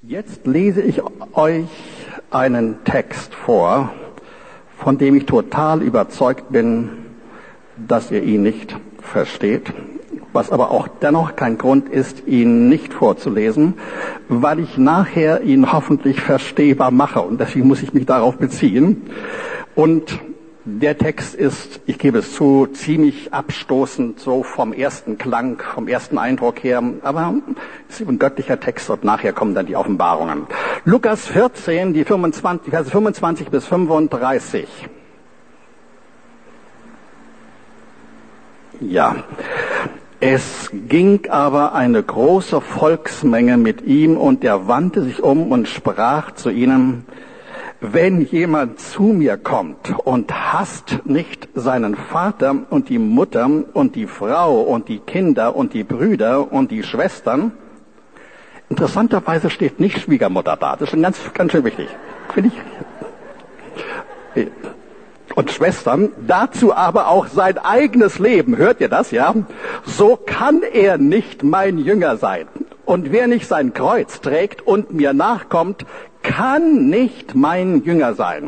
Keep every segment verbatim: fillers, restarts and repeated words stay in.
Jetzt lese ich euch einen Text vor, von dem ich total überzeugt bin, dass ihr ihn nicht versteht, was aber auch dennoch kein Grund ist, ihn nicht vorzulesen, weil ich nachher ihn hoffentlich verstehbar mache und deswegen muss ich mich darauf beziehen. Und der Text ist, ich gebe es zu, ziemlich abstoßend, so vom ersten Klang, vom ersten Eindruck her, aber es ist ein göttlicher Text und nachher kommen dann die Offenbarungen. Lukas vierzehn, die fünfundzwanzig, Verse fünfundzwanzig bis fünfunddreißig. Ja. Es ging aber eine große Volksmenge mit ihm und er wandte sich um und sprach zu ihnen: Wenn jemand zu mir kommt und hasst nicht seinen Vater und die Mutter und die Frau und die Kinder und die Brüder und die Schwestern, interessanterweise steht nicht Schwiegermutter da, das ist schon ganz, ganz schön wichtig, finde ich. Und Schwestern, dazu aber auch sein eigenes Leben, hört ihr das, ja? So kann er nicht mein Jünger sein. Und wer nicht sein Kreuz trägt und mir nachkommt, kann nicht mein Jünger sein.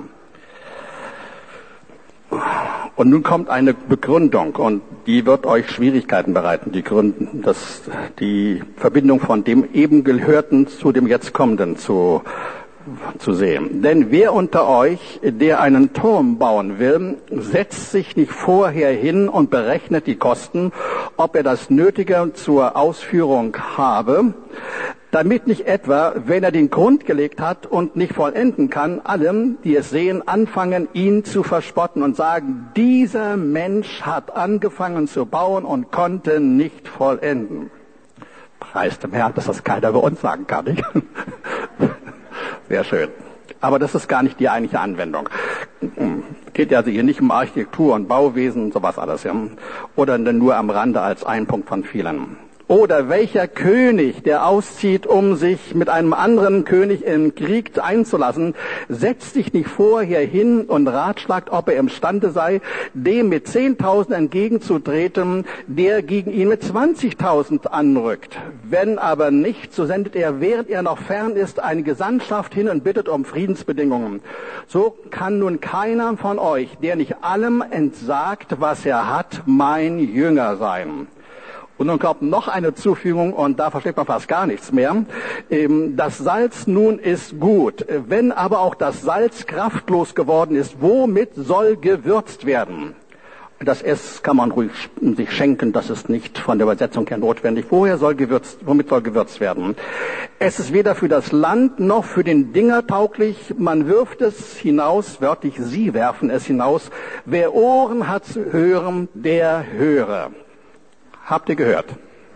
Und nun kommt eine Begründung und die wird euch Schwierigkeiten bereiten, die Gründen, das, die Verbindung von dem eben Gehörten zu dem jetzt Kommenden zu zu sehen. Denn wer unter euch, der einen Turm bauen will, setzt sich nicht vorher hin und berechnet die Kosten, ob er das Nötige zur Ausführung habe, damit nicht etwa, wenn er den Grund gelegt hat und nicht vollenden kann, alle, die es sehen, anfangen, ihn zu verspotten und sagen, dieser Mensch hat angefangen zu bauen und konnte nicht vollenden. Preis dem Herrn, dass das keiner bei uns sagen kann, nicht? Sehr schön. Aber das ist gar nicht die eigentliche Anwendung. Geht ja also hier nicht um Architektur und Bauwesen und sowas alles, ja. Oder nur am Rande als ein Punkt von vielen. Oder welcher König, der auszieht, um sich mit einem anderen König in Krieg einzulassen, setzt sich nicht vorher hin und ratschlagt, ob er imstande sei, dem mit zehntausend entgegenzutreten, der gegen ihn mit zwanzigtausend anrückt. Wenn aber nicht, so sendet er, während er noch fern ist, eine Gesandtschaft hin und bittet um Friedensbedingungen. So kann nun keiner von euch, der nicht allem entsagt, was er hat, mein Jünger sein. Und nun kommt noch eine Zufügung, und da versteht man fast gar nichts mehr. Das Salz nun ist gut, wenn aber auch das Salz kraftlos geworden ist, womit soll gewürzt werden? Das S kann man ruhig sich schenken, das ist nicht von der Übersetzung her notwendig. Woher soll gewürzt, womit soll gewürzt werden? Es ist weder für das Land noch für den Dinger tauglich. Man wirft es hinaus, wörtlich, sie werfen es hinaus. Wer Ohren hat zu hören, der höre. Habt ihr gehört?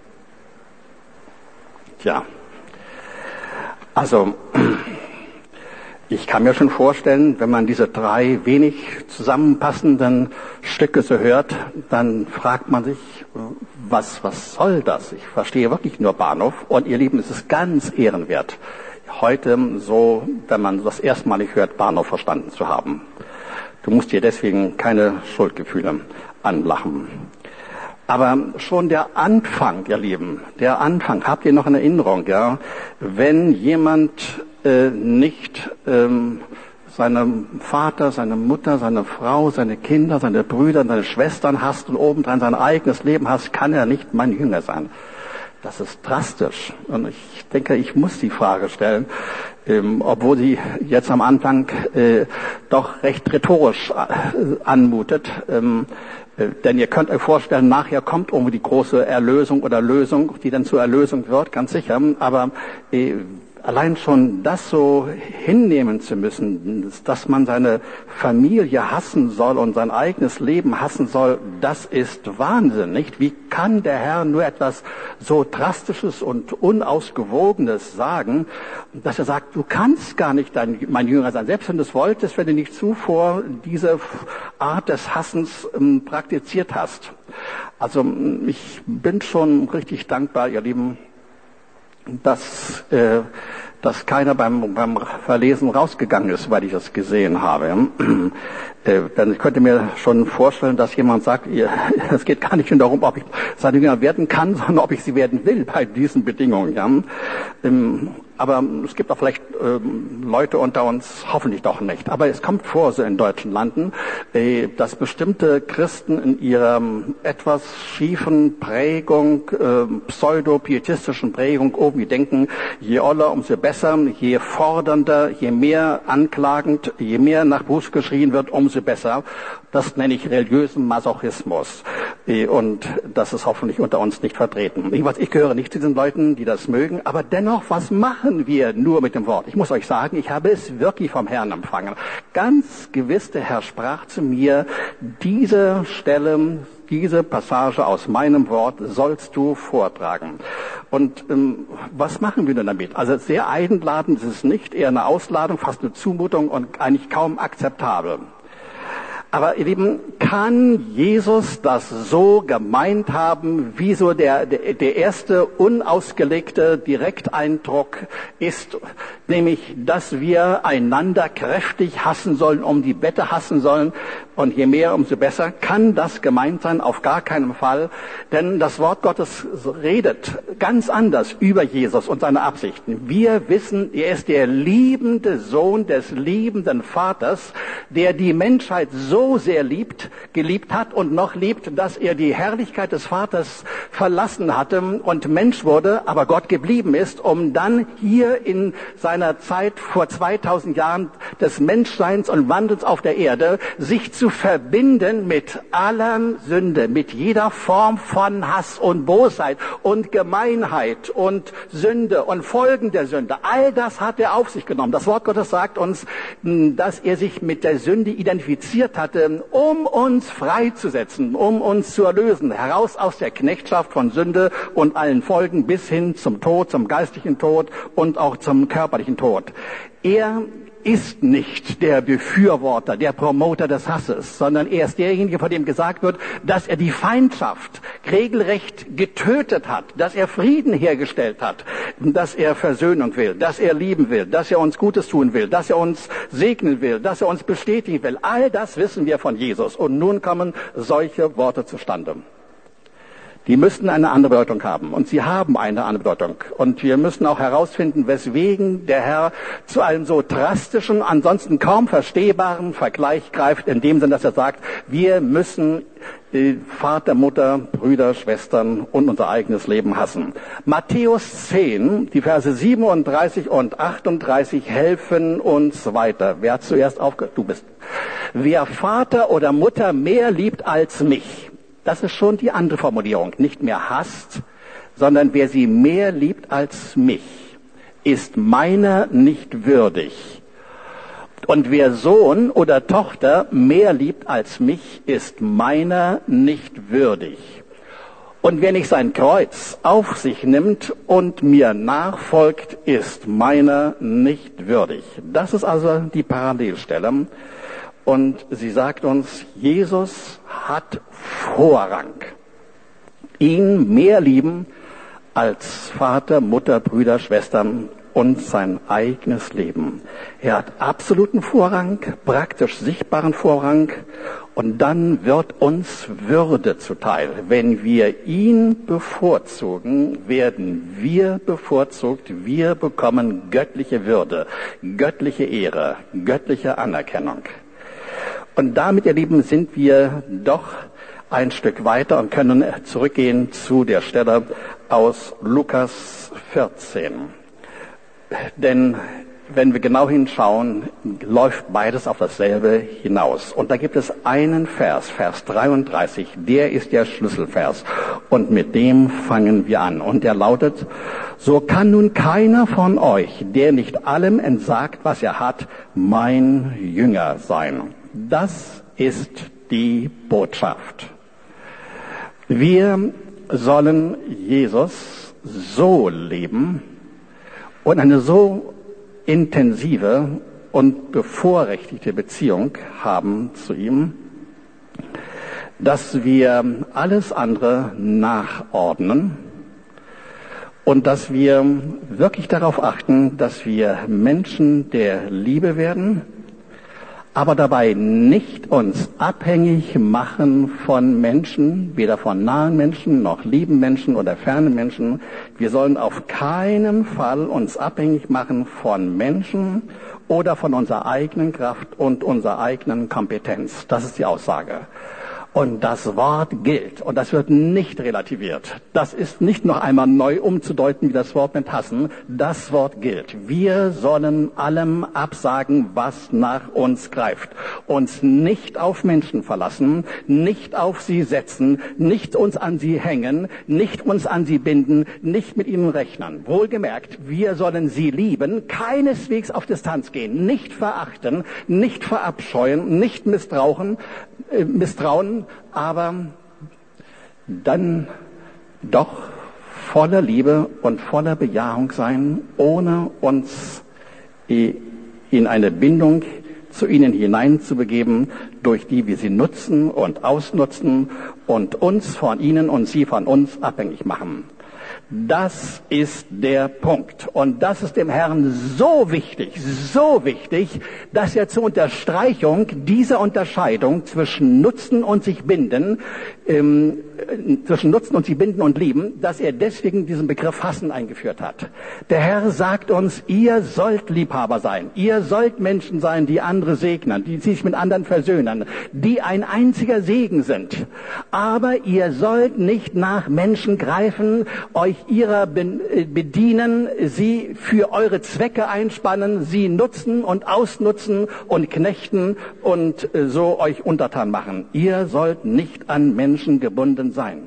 Tja, also ich kann mir schon vorstellen, wenn man diese drei wenig zusammenpassenden Stücke so hört, dann fragt man sich, was, was soll das? Ich verstehe wirklich nur Bahnhof und ihr Lieben, es ist ganz ehrenwert, heute so, wenn man das erstmalig hört, Bahnhof verstanden zu haben. Du musst dir deswegen keine Schuldgefühle anlachen. Aber schon der Anfang, ihr Lieben, der Anfang, habt ihr noch in Erinnerung, ja? Wenn jemand äh, nicht ähm, seinen Vater, seine Mutter, seine Frau, seine Kinder, seine Brüder, seine Schwestern hasst und obendrein sein eigenes Leben hasst, kann er nicht mein Jünger sein. Das ist drastisch. Und ich denke, ich muss die Frage stellen, ähm, obwohl sie jetzt am Anfang äh, doch recht rhetorisch äh, anmutet. Ähm, äh, denn ihr könnt euch vorstellen, nachher kommt irgendwie die große Erlösung oder Lösung, die dann zur Erlösung wird, ganz sicher. Aber äh, allein schon das so hinnehmen zu müssen, dass man seine Familie hassen soll und sein eigenes Leben hassen soll, das ist Wahnsinn, nicht? Wie kann der Herr nur etwas so Drastisches und Unausgewogenes sagen, dass er sagt, du kannst gar nicht dein, mein Jünger sein, selbst wenn du es wolltest, wenn du nicht zuvor diese Art des Hassens ähm, praktiziert hast. Also ich bin schon richtig dankbar, ihr Lieben, dass, äh, dass keiner beim, beim Verlesen rausgegangen ist, weil ich das gesehen habe. Denn ich könnte mir schon vorstellen, dass jemand sagt, es geht gar nicht nur darum, ob ich seine Jünger werden kann, sondern ob ich sie werden will bei diesen Bedingungen. Ja. Aber es gibt auch vielleicht ähm, Leute unter uns, hoffentlich doch nicht. Aber es kommt vor, so in deutschen Landen, äh, dass bestimmte Christen in ihrer etwas schiefen Prägung, äh, pseudo-pietistischen Prägung irgendwie denken, je oller, umso besser, je fordernder, je mehr anklagend, je mehr nach Buß geschrien wird, umso besser. Das nenne ich religiösen Masochismus. Äh, und das ist hoffentlich unter uns nicht vertreten. Ich gehöre nicht zu diesen Leuten, die das mögen, aber dennoch, was machen wir nur mit dem Wort? Ich muss euch sagen, ich habe es wirklich vom Herrn empfangen. Ganz gewiss, der Herr sprach zu mir, diese Stelle, diese Passage aus meinem Wort sollst du vortragen. Und ähm, was machen wir denn damit? Also sehr einladend ist es nicht, eher eine Ausladung, fast eine Zumutung und eigentlich kaum akzeptabel. Aber ihr Lieben, kann Jesus das so gemeint haben, wie so der, der, der erste unausgelegte Direkteindruck ist, nämlich, dass wir einander kräftig hassen sollen, um die Wette hassen sollen und je mehr, umso besser? Kann das gemeint sein? Auf gar keinen Fall. Denn das Wort Gottes redet ganz anders über Jesus und seine Absichten. Wir wissen, er ist der liebende Sohn des liebenden Vaters, der die Menschheit so so sehr liebt, geliebt hat und noch liebt, dass er die Herrlichkeit des Vaters verlassen hatte und Mensch wurde, aber Gott geblieben ist, um dann hier in seiner Zeit vor zweitausend Jahren des Menschseins und Wandels auf der Erde sich zu verbinden mit aller Sünde, mit jeder Form von Hass und Bosheit und Gemeinheit und Sünde und Folgen der Sünde. All das hat er auf sich genommen. Das Wort Gottes sagt uns, dass er sich mit der Sünde identifiziert hat, um uns freizusetzen, um uns zu erlösen, heraus aus der Knechtschaft von Sünde und allen Folgen bis hin zum Tod, zum geistlichen Tod und auch zum körperlichen Tod. Er ist nicht der Befürworter, der Promoter des Hasses, sondern er ist derjenige, von dem gesagt wird, dass er die Feindschaft regelrecht getötet hat, dass er Frieden hergestellt hat, dass er Versöhnung will, dass er lieben will, dass er uns Gutes tun will, dass er uns segnen will, dass er uns bestätigen will. All das wissen wir von Jesus. Und nun kommen solche Worte zustande. Die müssten eine andere Bedeutung haben. Und sie haben eine andere Bedeutung. Und wir müssen auch herausfinden, weswegen der Herr zu einem so drastischen, ansonsten kaum verstehbaren Vergleich greift, in dem Sinne, dass er sagt, wir müssen Vater, Mutter, Brüder, Schwestern und unser eigenes Leben hassen. Matthäus zehn, die Verse siebenunddreißig und achtunddreißig helfen uns weiter. Wer hat zuerst aufgehört? Du bist. Wer Vater oder Mutter mehr liebt als mich, das ist schon die andere Formulierung. Nicht mehr hasst, sondern wer sie mehr liebt als mich, ist meiner nicht würdig. Und wer Sohn oder Tochter mehr liebt als mich, ist meiner nicht würdig. Und wer nicht sein Kreuz auf sich nimmt und mir nachfolgt, ist meiner nicht würdig. Das ist also die Parallelstelle. Und sie sagt uns, Jesus hat Vorrang. Ihn mehr lieben als Vater, Mutter, Brüder, Schwestern und sein eigenes Leben. Er hat absoluten Vorrang, praktisch sichtbaren Vorrang. Und dann wird uns Würde zuteil. Wenn wir ihn bevorzugen, werden wir bevorzugt. Wir bekommen göttliche Würde, göttliche Ehre, göttliche Anerkennung. Und damit, ihr Lieben, sind wir doch ein Stück weiter und können zurückgehen zu der Stelle aus Lukas vierzehn. Denn wenn wir genau hinschauen, läuft beides auf dasselbe hinaus. Und da gibt es einen Vers, Vers dreiunddreißig, der ist der Schlüsselvers. Und mit dem fangen wir an. Und der lautet, so kann nun keiner von euch, der nicht allem entsagt, was er hat, mein Jünger sein. Das ist die Botschaft. Wir sollen Jesus so leben und eine so intensive und bevorrechtigte Beziehung haben zu ihm, dass wir alles andere nachordnen und dass wir wirklich darauf achten, dass wir Menschen der Liebe werden, aber dabei nicht uns abhängig machen von Menschen, weder von nahen Menschen noch lieben Menschen oder fernen Menschen. Wir sollen auf keinen Fall uns abhängig machen von Menschen oder von unserer eigenen Kraft und unserer eigenen Kompetenz. Das ist die Aussage. Und das Wort gilt. Und das wird nicht relativiert. Das ist nicht noch einmal neu umzudeuten wie das Wort mit hassen. Das Wort gilt. Wir sollen allem absagen, was nach uns greift. Uns nicht auf Menschen verlassen, nicht auf sie setzen, nicht uns an sie hängen, nicht uns an sie binden, nicht mit ihnen rechnen. Wohlgemerkt, wir sollen sie lieben, keineswegs auf Distanz gehen, nicht verachten, nicht verabscheuen, nicht misstrauen, äh, misstrauen, aber dann doch voller Liebe und voller Bejahung sein, ohne uns in eine Bindung zu ihnen hineinzubegeben, durch die wir sie nutzen und ausnutzen und uns von ihnen und sie von uns abhängig machen. Das ist der Punkt. Und das ist dem Herrn so wichtig, so wichtig, dass er zur Unterstreichung dieser Unterscheidung zwischen Nutzen und sich binden, ähm, zwischen Nutzen und sich binden und lieben, dass er deswegen diesen Begriff Hassen eingeführt hat. Der Herr sagt uns, ihr sollt Liebhaber sein. Ihr sollt Menschen sein, die andere segnen, die sich mit anderen versöhnen, die ein einziger Segen sind. Aber ihr sollt nicht nach Menschen greifen, euch ihrer bedienen, sie für eure Zwecke einspannen, sie nutzen und ausnutzen und knechten und so euch untertan machen. Ihr sollt nicht an Menschen gebunden sein.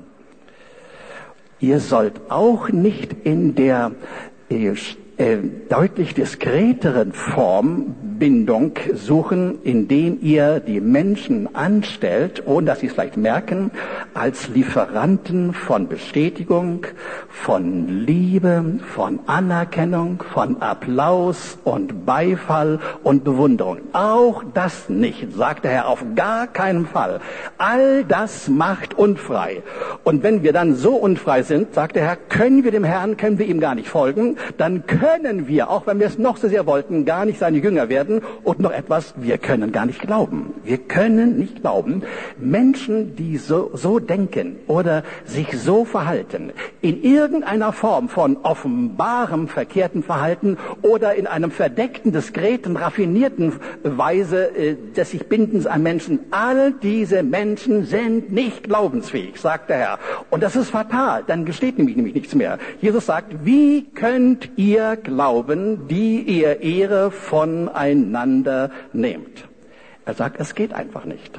Ihr sollt auch nicht in der äh, äh, deutlich diskreteren Form Bindung suchen, indem ihr die Menschen anstellt, ohne dass sie es vielleicht merken, als Lieferanten von Bestätigung, von Liebe, von Anerkennung, von Applaus und Beifall und Bewunderung. Auch das nicht, sagt der Herr, auf gar keinen Fall. All das macht unfrei. Und wenn wir dann so unfrei sind, sagt der Herr, können wir dem Herrn, können wir ihm gar nicht folgen, dann können wir, auch wenn wir es noch so sehr wollten, gar nicht seine Jünger werden. Und noch etwas, wir können gar nicht glauben. Wir können nicht glauben, Menschen, die so, so denken oder sich so verhalten, in irgendeiner Form von offenbarem verkehrten Verhalten oder in einem verdeckten, diskreten, raffinierten Weise äh, des sich Bindens an Menschen, all diese Menschen sind nicht glaubensfähig, sagt der Herr. Und das ist fatal, dann gesteht nämlich, nämlich nichts mehr. Jesus sagt, wie könnt ihr glauben, die ihr Ehre voneinander nehmt. Er sagt, es geht einfach nicht.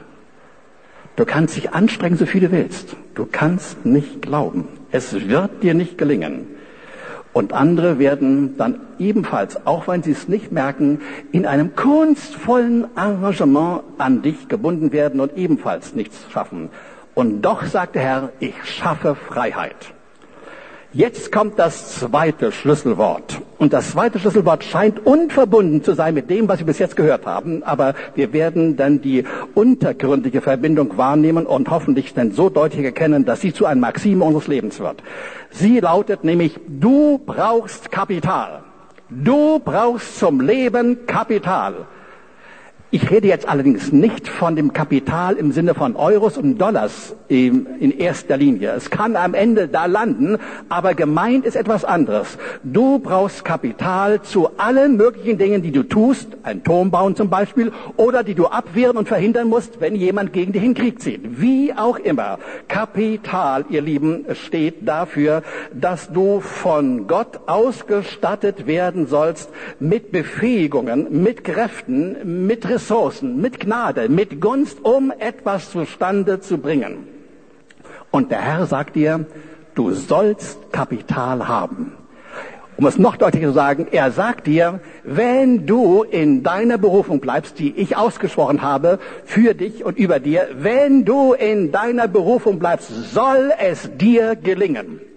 Du kannst dich anstrengen, so viel du willst. Du kannst nicht glauben. Es wird dir nicht gelingen. Und andere werden dann ebenfalls, auch wenn sie es nicht merken, in einem kunstvollen Engagement an dich gebunden werden und ebenfalls nichts schaffen. Und doch, sagt der Herr, ich schaffe Freiheit. Jetzt kommt das zweite Schlüsselwort. Und das zweite Schlüsselwort scheint unverbunden zu sein mit dem, was wir bis jetzt gehört haben. Aber wir werden dann die untergründige Verbindung wahrnehmen und hoffentlich dann so deutlich erkennen, dass sie zu einer Maxime unseres Lebens wird. Sie lautet nämlich, du brauchst Kapital. Du brauchst zum Leben Kapital. Ich rede jetzt allerdings nicht von dem Kapital im Sinne von Euros und Dollars in erster Linie. Es kann am Ende da landen, aber gemeint ist etwas anderes. Du brauchst Kapital zu allen möglichen Dingen, die du tust, einen Turm bauen zum Beispiel, oder die du abwehren und verhindern musst, wenn jemand gegen dich in Krieg zieht. Wie auch immer. Kapital, ihr Lieben, steht dafür, dass du von Gott ausgestattet werden sollst mit Befähigungen, mit Kräften, mit Ressourcen, Ressourcen, mit Gnade, mit Gunst, um etwas zustande zu bringen. Und der Herr sagt dir, du sollst Kapital haben. Um es noch deutlicher zu sagen, er sagt dir, wenn du in deiner Berufung bleibst, die ich ausgesprochen habe, für dich und über dir, wenn du in deiner Berufung bleibst, soll es dir gelingen.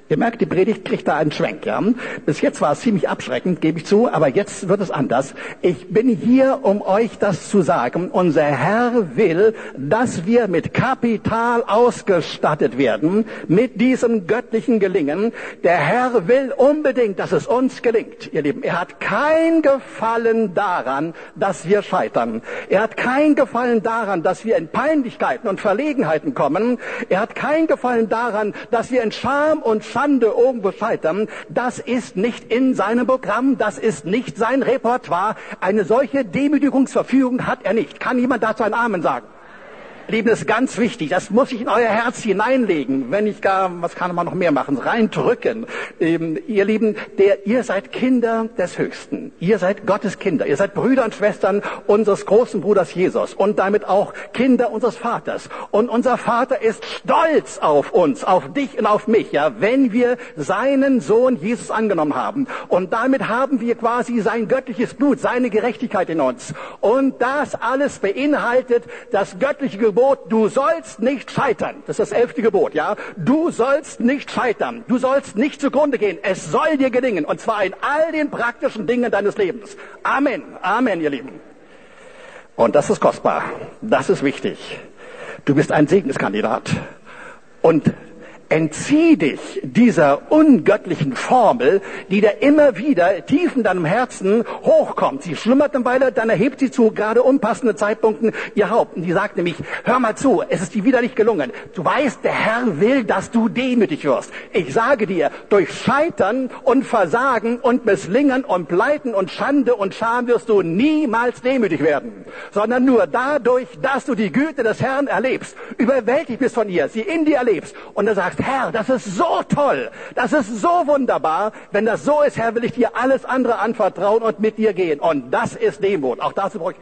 Ihr merkt, die Predigt kriegt da einen Schwenk, ja. Bis jetzt war es ziemlich abschreckend, gebe ich zu, aber jetzt wird es anders. Ich bin hier, um euch das zu sagen. Unser Herr will, dass wir mit Kapital ausgestattet werden, mit diesem göttlichen Gelingen. Der Herr will unbedingt, dass es uns gelingt, ihr Lieben. Er hat kein Gefallen daran, dass wir scheitern. Er hat kein Gefallen daran, dass wir in Peinlichkeiten und Verlegenheiten kommen. Er hat kein Gefallen daran, dass wir in Scham und Schande irgendwo scheitern. Das ist nicht in seinem Programm, das ist nicht sein Repertoire. Eine solche Demütigungsverfügung hat er nicht. Kann jemand dazu ein Amen sagen? Lieben, das ist ganz wichtig. Das muss ich in euer Herz hineinlegen. Wenn ich gar, was kann man noch mehr machen? Reindrücken. Ähm, ihr Lieben, der, ihr seid Kinder des Höchsten. Ihr seid Gottes Kinder. Ihr seid Brüder und Schwestern unseres großen Bruders Jesus und damit auch Kinder unseres Vaters. Und unser Vater ist stolz auf uns, auf dich und auf mich, ja, wenn wir seinen Sohn Jesus angenommen haben. Und damit haben wir quasi sein göttliches Blut, seine Gerechtigkeit in uns. Und das alles beinhaltet das göttliche Gebot. Du sollst nicht scheitern. Das ist das elfte Gebot, ja. Du sollst nicht scheitern. Du sollst nicht zugrunde gehen. Es soll dir gelingen. Und zwar in all den praktischen Dingen deines Lebens. Amen. Amen, ihr Lieben. Und das ist kostbar. Das ist wichtig. Du bist ein Segenskandidat. Und entzieh dich dieser ungöttlichen Formel, die da immer wieder tief in deinem Herzen hochkommt. Sie schlummert eine Weile, dann erhebt sie zu gerade unpassenden Zeitpunkten ihr Haupt. Und die sagt nämlich, hör mal zu, es ist dir wieder nicht gelungen. Du weißt, der Herr will, dass du demütig wirst. Ich sage dir, durch Scheitern und Versagen und Misslingen und Pleiten und Schande und Scham wirst du niemals demütig werden. Sondern nur dadurch, dass du die Güte des Herrn erlebst, überwältigt bist von ihr, sie in dir erlebst und dann sagst, Herr, das ist so toll, das ist so wunderbar. Wenn das so ist, Herr, will ich dir alles andere anvertrauen und mit dir gehen. Und das ist Demut. Auch dazu brauche ich...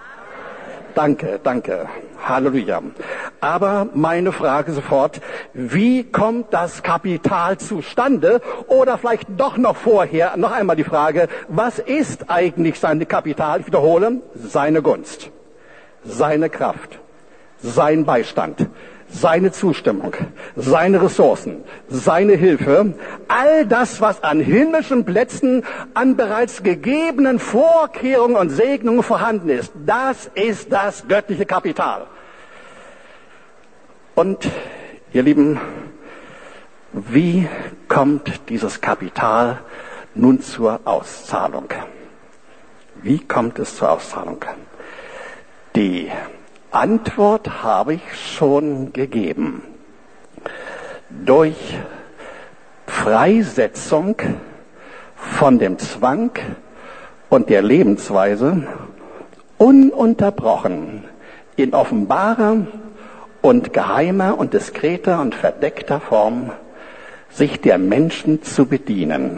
Danke, danke. Halleluja. Aber meine Frage sofort, wie kommt das Kapital zustande? Oder vielleicht doch noch vorher, noch einmal die Frage, was ist eigentlich sein Kapital? Ich wiederhole, seine Gunst, seine Kraft, sein Beistand, seine Zustimmung, seine Ressourcen, seine Hilfe, all das, was an himmlischen Plätzen, an bereits gegebenen Vorkehrungen und Segnungen vorhanden ist, das ist das göttliche Kapital. Und, ihr Lieben, wie kommt dieses Kapital nun zur Auszahlung? Wie kommt es zur Auszahlung? Die Antwort habe ich schon gegeben. Durch Freisetzung von dem Zwang und der Lebensweise ununterbrochen in offenbarer und geheimer und diskreter und verdeckter Form sich der Menschen zu bedienen.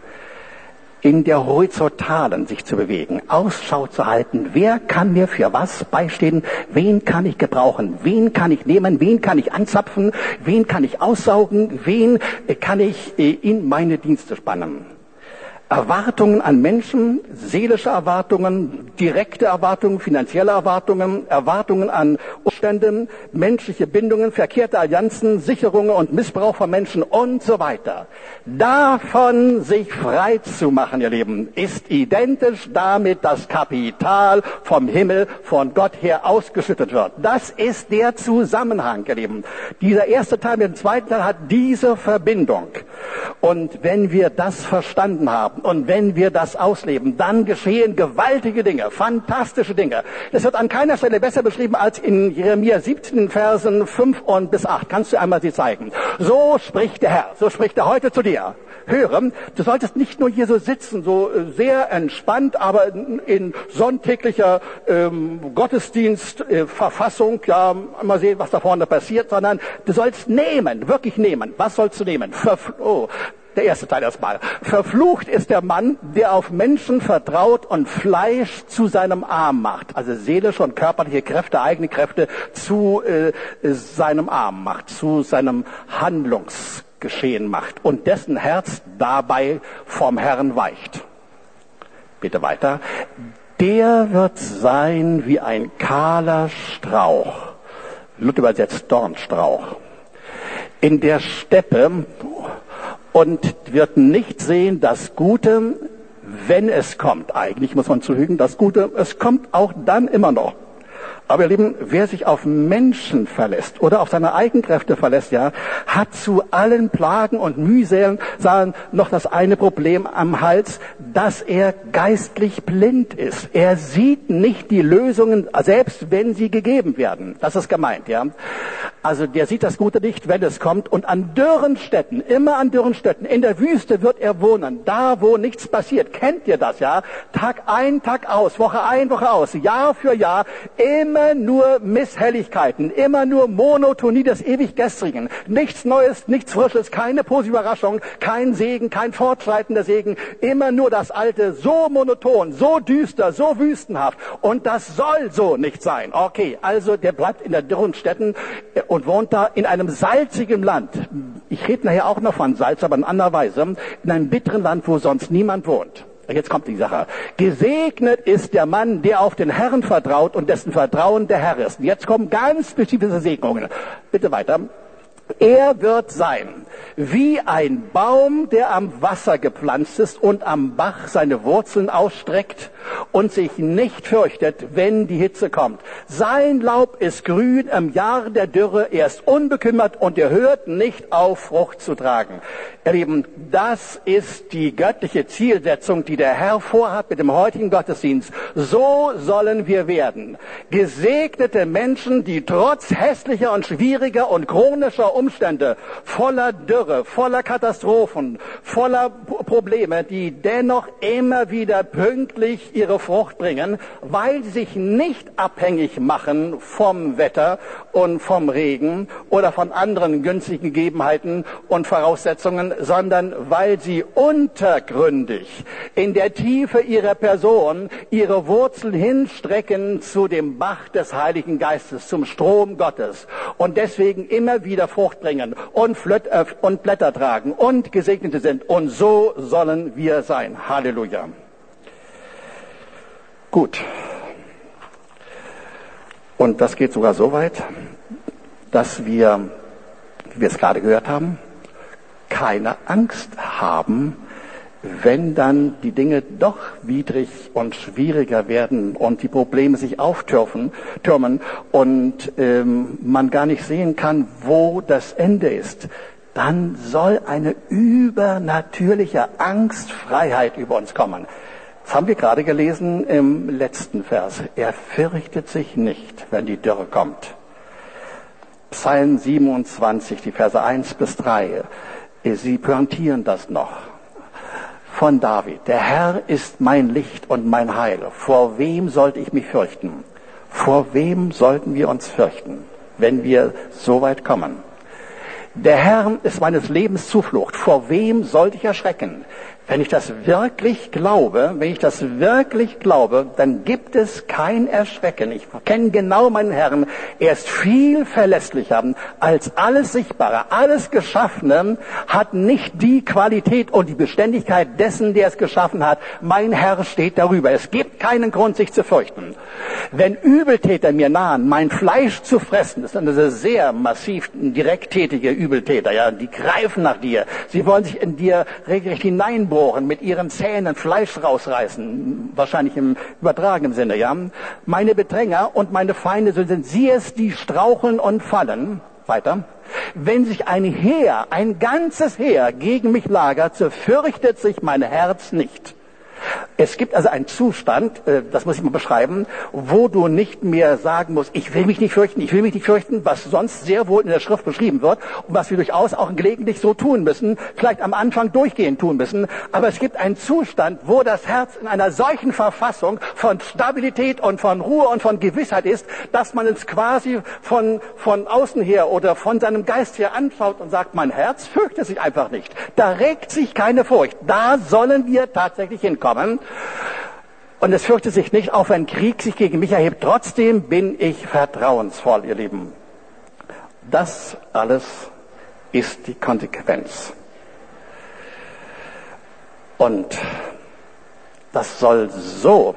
In der Horizontalen sich zu bewegen, Ausschau zu halten, wer kann mir für was beistehen, wen kann ich gebrauchen, wen kann ich nehmen, wen kann ich anzapfen, wen kann ich aussaugen, wen kann ich in meine Dienste spannen. Erwartungen an Menschen, seelische Erwartungen, direkte Erwartungen, finanzielle Erwartungen, Erwartungen an Umstände, menschliche Bindungen, verkehrte Allianzen, Sicherungen und Missbrauch von Menschen und so weiter. Davon sich frei zu machen, ihr Lieben, ist identisch damit, dass Kapital vom Himmel, von Gott her ausgeschüttet wird. Das ist der Zusammenhang, ihr Lieben. Dieser erste Teil mit dem zweiten Teil hat diese Verbindung. Und wenn wir das verstanden haben, und wenn wir das ausleben, dann geschehen gewaltige Dinge, fantastische Dinge. Das wird an keiner Stelle besser beschrieben als in Jeremia siebzehn, Versen fünf und bis acht. Kannst du einmal sie zeigen? So spricht der Herr, so spricht er heute zu dir. Höre, du solltest nicht nur hier so sitzen, so sehr entspannt, aber in sonntäglicher ähm, Gottesdienstverfassung, äh, ja, mal sehen, was da vorne passiert, sondern du sollst nehmen, wirklich nehmen. Was sollst du nehmen? Verf- oh. Der erste Teil erstmal. Verflucht ist der Mann, der auf Menschen vertraut und Fleisch zu seinem Arm macht. Also seelische und körperliche Kräfte, eigene Kräfte zu äh, seinem Arm macht, zu seinem Handlungsgeschehen macht und dessen Herz dabei vom Herrn weicht. Bitte weiter. Der wird sein wie ein kahler Strauch. Luther übersetzt Dornstrauch. In der Steppe, und wird nicht sehen das Gute, wenn es kommt. Eigentlich muss man zufügen, das Gute, es kommt auch dann immer noch. Aber ihr Lieben, wer sich auf Menschen verlässt oder auf seine Eigenkräfte verlässt, ja, hat zu allen Plagen und Mühsalen sagen, noch das eine Problem am Hals, dass er geistlich blind ist. Er sieht nicht die Lösungen, selbst wenn sie gegeben werden. Das ist gemeint, ja. Also der sieht das Gute nicht, wenn es kommt. Und an dürren Städten, immer an dürren Städten, in der Wüste wird er wohnen. Da, wo nichts passiert. Kennt ihr das, ja? Tag ein, Tag aus, Woche ein, Woche aus, Jahr für Jahr, immer nur Misshelligkeiten, immer nur Monotonie des Ewiggestrigen. Nichts Neues, nichts Frisches, keine positive Überraschung, kein Segen, kein fortschreitender Segen. Immer nur das Alte, so monoton, so düster, so wüstenhaft. Und das soll so nicht sein. Okay, also der bleibt in der dürren Städten und wohnt da in einem salzigen Land. Ich rede nachher auch noch von Salz, aber in anderer Weise. In einem bitteren Land, wo sonst niemand wohnt. Jetzt kommt die Sache. Gesegnet ist der Mann, der auf den Herrn vertraut und dessen Vertrauen der Herr ist. Jetzt kommen ganz spezifische Segnungen. Bitte weiter. Er wird sein wie ein Baum, der am Wasser gepflanzt ist und am Bach seine Wurzeln ausstreckt und sich nicht fürchtet, wenn die Hitze kommt. Sein Laub ist grün im Jahr der Dürre, er ist unbekümmert und er hört nicht auf, Frucht zu tragen. Ihr Lieben, das ist die göttliche Zielsetzung, die der Herr vorhat mit dem heutigen Gottesdienst. So sollen wir werden. Gesegnete Menschen, die trotz hässlicher und schwieriger und chronischer Umstände, voller Dürre, voller Katastrophen, voller Probleme, die dennoch immer wieder pünktlich ihre Frucht bringen, weil sie sich nicht abhängig machen vom Wetter und vom Regen oder von anderen günstigen Gegebenheiten und Voraussetzungen, sondern weil sie untergründig in der Tiefe ihrer Person ihre Wurzeln hinstrecken zu dem Bach des Heiligen Geistes, zum Strom Gottes und deswegen immer wieder Frucht bringen und, Flöt, äh, und Blätter tragen und Gesegnete sind. Und so sollen wir sein. Halleluja. Gut. Und das geht sogar so weit, dass wir, wie wir es gerade gehört haben, keine Angst haben, wenn dann die Dinge doch widrig und schwieriger werden und die Probleme sich auftürmen türmen und ähm, man gar nicht sehen kann, wo das Ende ist, dann soll eine übernatürliche Angstfreiheit über uns kommen. Das haben wir gerade gelesen im letzten Vers. Er fürchtet sich nicht, wenn die Dürre kommt. Psalm siebenundzwanzig, die Verse eins bis drei. Sie pointieren das noch. Von David. Der Herr ist mein Licht und mein Heil. Vor wem sollte ich mich fürchten? Vor wem sollten wir uns fürchten, wenn wir so weit kommen? Der Herr ist meines Lebens Zuflucht. Vor wem sollte ich erschrecken? Wenn ich das wirklich glaube, wenn ich das wirklich glaube, dann gibt es kein Erschrecken. Ich kenne genau meinen Herrn. Er ist viel verlässlicher als alles Sichtbare. Alles Geschaffene hat nicht die Qualität und die Beständigkeit dessen, der es geschaffen hat. Mein Herr steht darüber. Es gibt keinen Grund, sich zu fürchten. Wenn Übeltäter mir nahen, mein Fleisch zu fressen, das sind also sehr massiv direkt tätige Übeltäter, ja, die greifen nach dir. Sie wollen sich in dir regelrecht hineinbohren, mit ihren Zähnen Fleisch rausreißen, wahrscheinlich im übertragenen Sinne, ja. Meine Bedränger und meine Feinde sind sie es, die straucheln und fallen. Weiter. Wenn sich ein Heer, ein ganzes Heer gegen mich lagert, so fürchtet sich mein Herz nicht. Es gibt also einen Zustand, das muss ich mal beschreiben, wo du nicht mehr sagen musst, ich will mich nicht fürchten, ich will mich nicht fürchten, was sonst sehr wohl in der Schrift beschrieben wird und was wir durchaus auch gelegentlich so tun müssen, vielleicht am Anfang durchgehend tun müssen. Aber es gibt einen Zustand, wo das Herz in einer solchen Verfassung von Stabilität und von Ruhe und von Gewissheit ist, dass man es quasi von, von außen her oder von seinem Geist her anschaut und sagt, mein Herz fürchtet sich einfach nicht. Da regt sich keine Furcht. Da sollen wir tatsächlich hinkommen. Und es fürchtet sich nicht, auch wenn Krieg sich gegen mich erhebt. Trotzdem bin ich vertrauensvoll, ihr Lieben. Das alles ist die Konsequenz. Und das soll so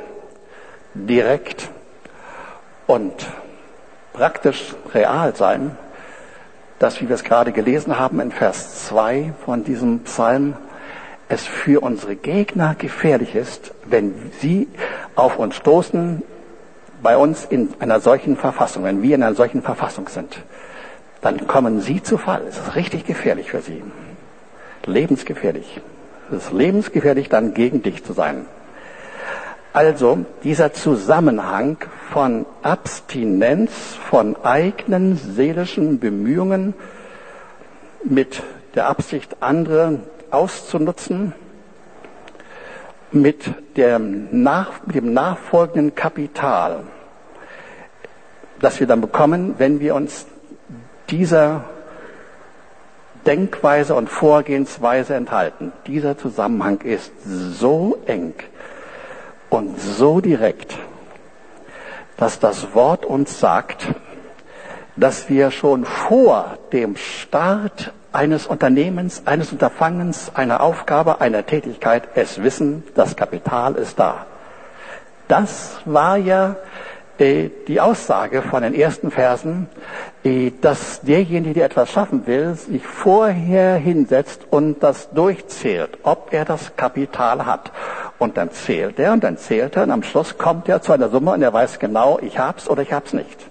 direkt und praktisch real sein, dass, wie wir es gerade gelesen haben in Vers zwei von diesem Psalm, es für unsere Gegner gefährlich ist, wenn sie auf uns stoßen, bei uns in einer solchen Verfassung, wenn wir in einer solchen Verfassung sind, dann kommen sie zu Fall. Es ist richtig gefährlich für sie. Lebensgefährlich. Es ist lebensgefährlich, dann gegen dich zu sein. Also dieser Zusammenhang von Abstinenz, von eigenen seelischen Bemühungen mit der Absicht, andere auszunutzen, mit dem, nach, mit dem nachfolgenden Kapital, das wir dann bekommen, wenn wir uns dieser Denkweise und Vorgehensweise enthalten. Dieser Zusammenhang ist so eng und so direkt, dass das Wort uns sagt, dass wir schon vor dem Start eines Unternehmens, eines Unterfangens, einer Aufgabe, einer Tätigkeit es wissen, das Kapital ist da. Das war ja äh, die Aussage von den ersten Versen, äh, dass derjenige, der etwas schaffen will, sich vorher hinsetzt und das durchzählt, ob er das Kapital hat. Und dann zählt er und dann zählt er und am Schluss kommt er zu einer Summe und er weiß genau, ich hab's oder ich hab's nicht.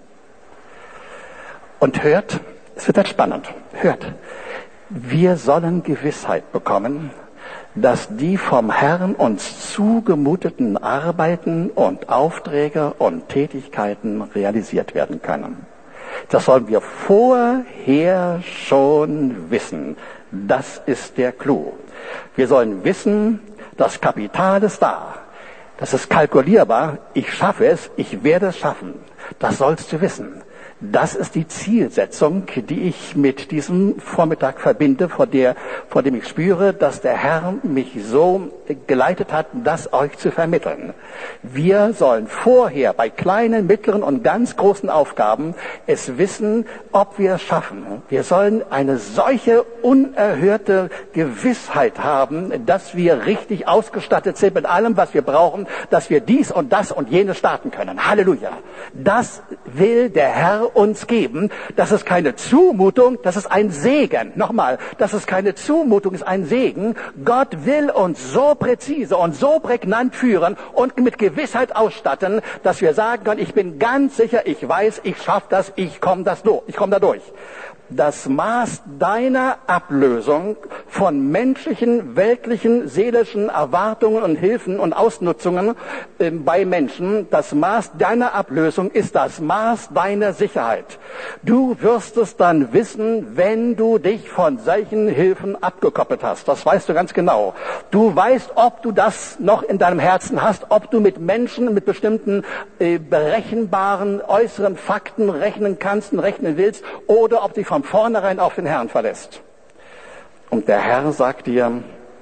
Und hört, es wird dann spannend, hört, wir sollen Gewissheit bekommen, dass die vom Herrn uns zugemuteten Arbeiten und Aufträge und Tätigkeiten realisiert werden können. Das sollen wir vorher schon wissen. Das ist der Clou. Wir sollen wissen, das Kapital ist da. Das ist kalkulierbar. Ich schaffe es. Ich werde es schaffen. Das sollst du wissen. Das ist die Zielsetzung, die ich mit diesem Vormittag verbinde, vor der, vor dem ich spüre, dass der Herr mich so geleitet hat, das euch zu vermitteln. Wir sollen vorher bei kleinen, mittleren und ganz großen Aufgaben es wissen, ob wir es schaffen. Wir sollen eine solche unerhörte Gewissheit haben, dass wir richtig ausgestattet sind mit allem, was wir brauchen, dass wir dies und das und jenes starten können. Halleluja. Das will der Herr uns geben. Das ist keine Zumutung, das ist ein Segen. Nochmal, das ist keine Zumutung, ist ein Segen. Gott will uns so präzise und so prägnant führen und mit Gewissheit ausstatten, dass wir sagen können, ich bin ganz sicher, ich weiß, ich schaffe das, ich komme das durch, ich komme da durch. Das Maß deiner Ablösung von menschlichen, weltlichen, seelischen Erwartungen und Hilfen und Ausnutzungen äh, bei Menschen, das Maß deiner Ablösung ist das Maß deiner Sicherheit. Du wirst es dann wissen, wenn du dich von solchen Hilfen abgekoppelt hast. Das weißt du ganz genau. Du weißt, ob du das noch in deinem Herzen hast, ob du mit Menschen, mit bestimmten äh, berechenbaren äußeren Fakten rechnen kannst und rechnen willst, oder ob du von vornherein auf den Herrn verlässt. Und der Herr sagt dir,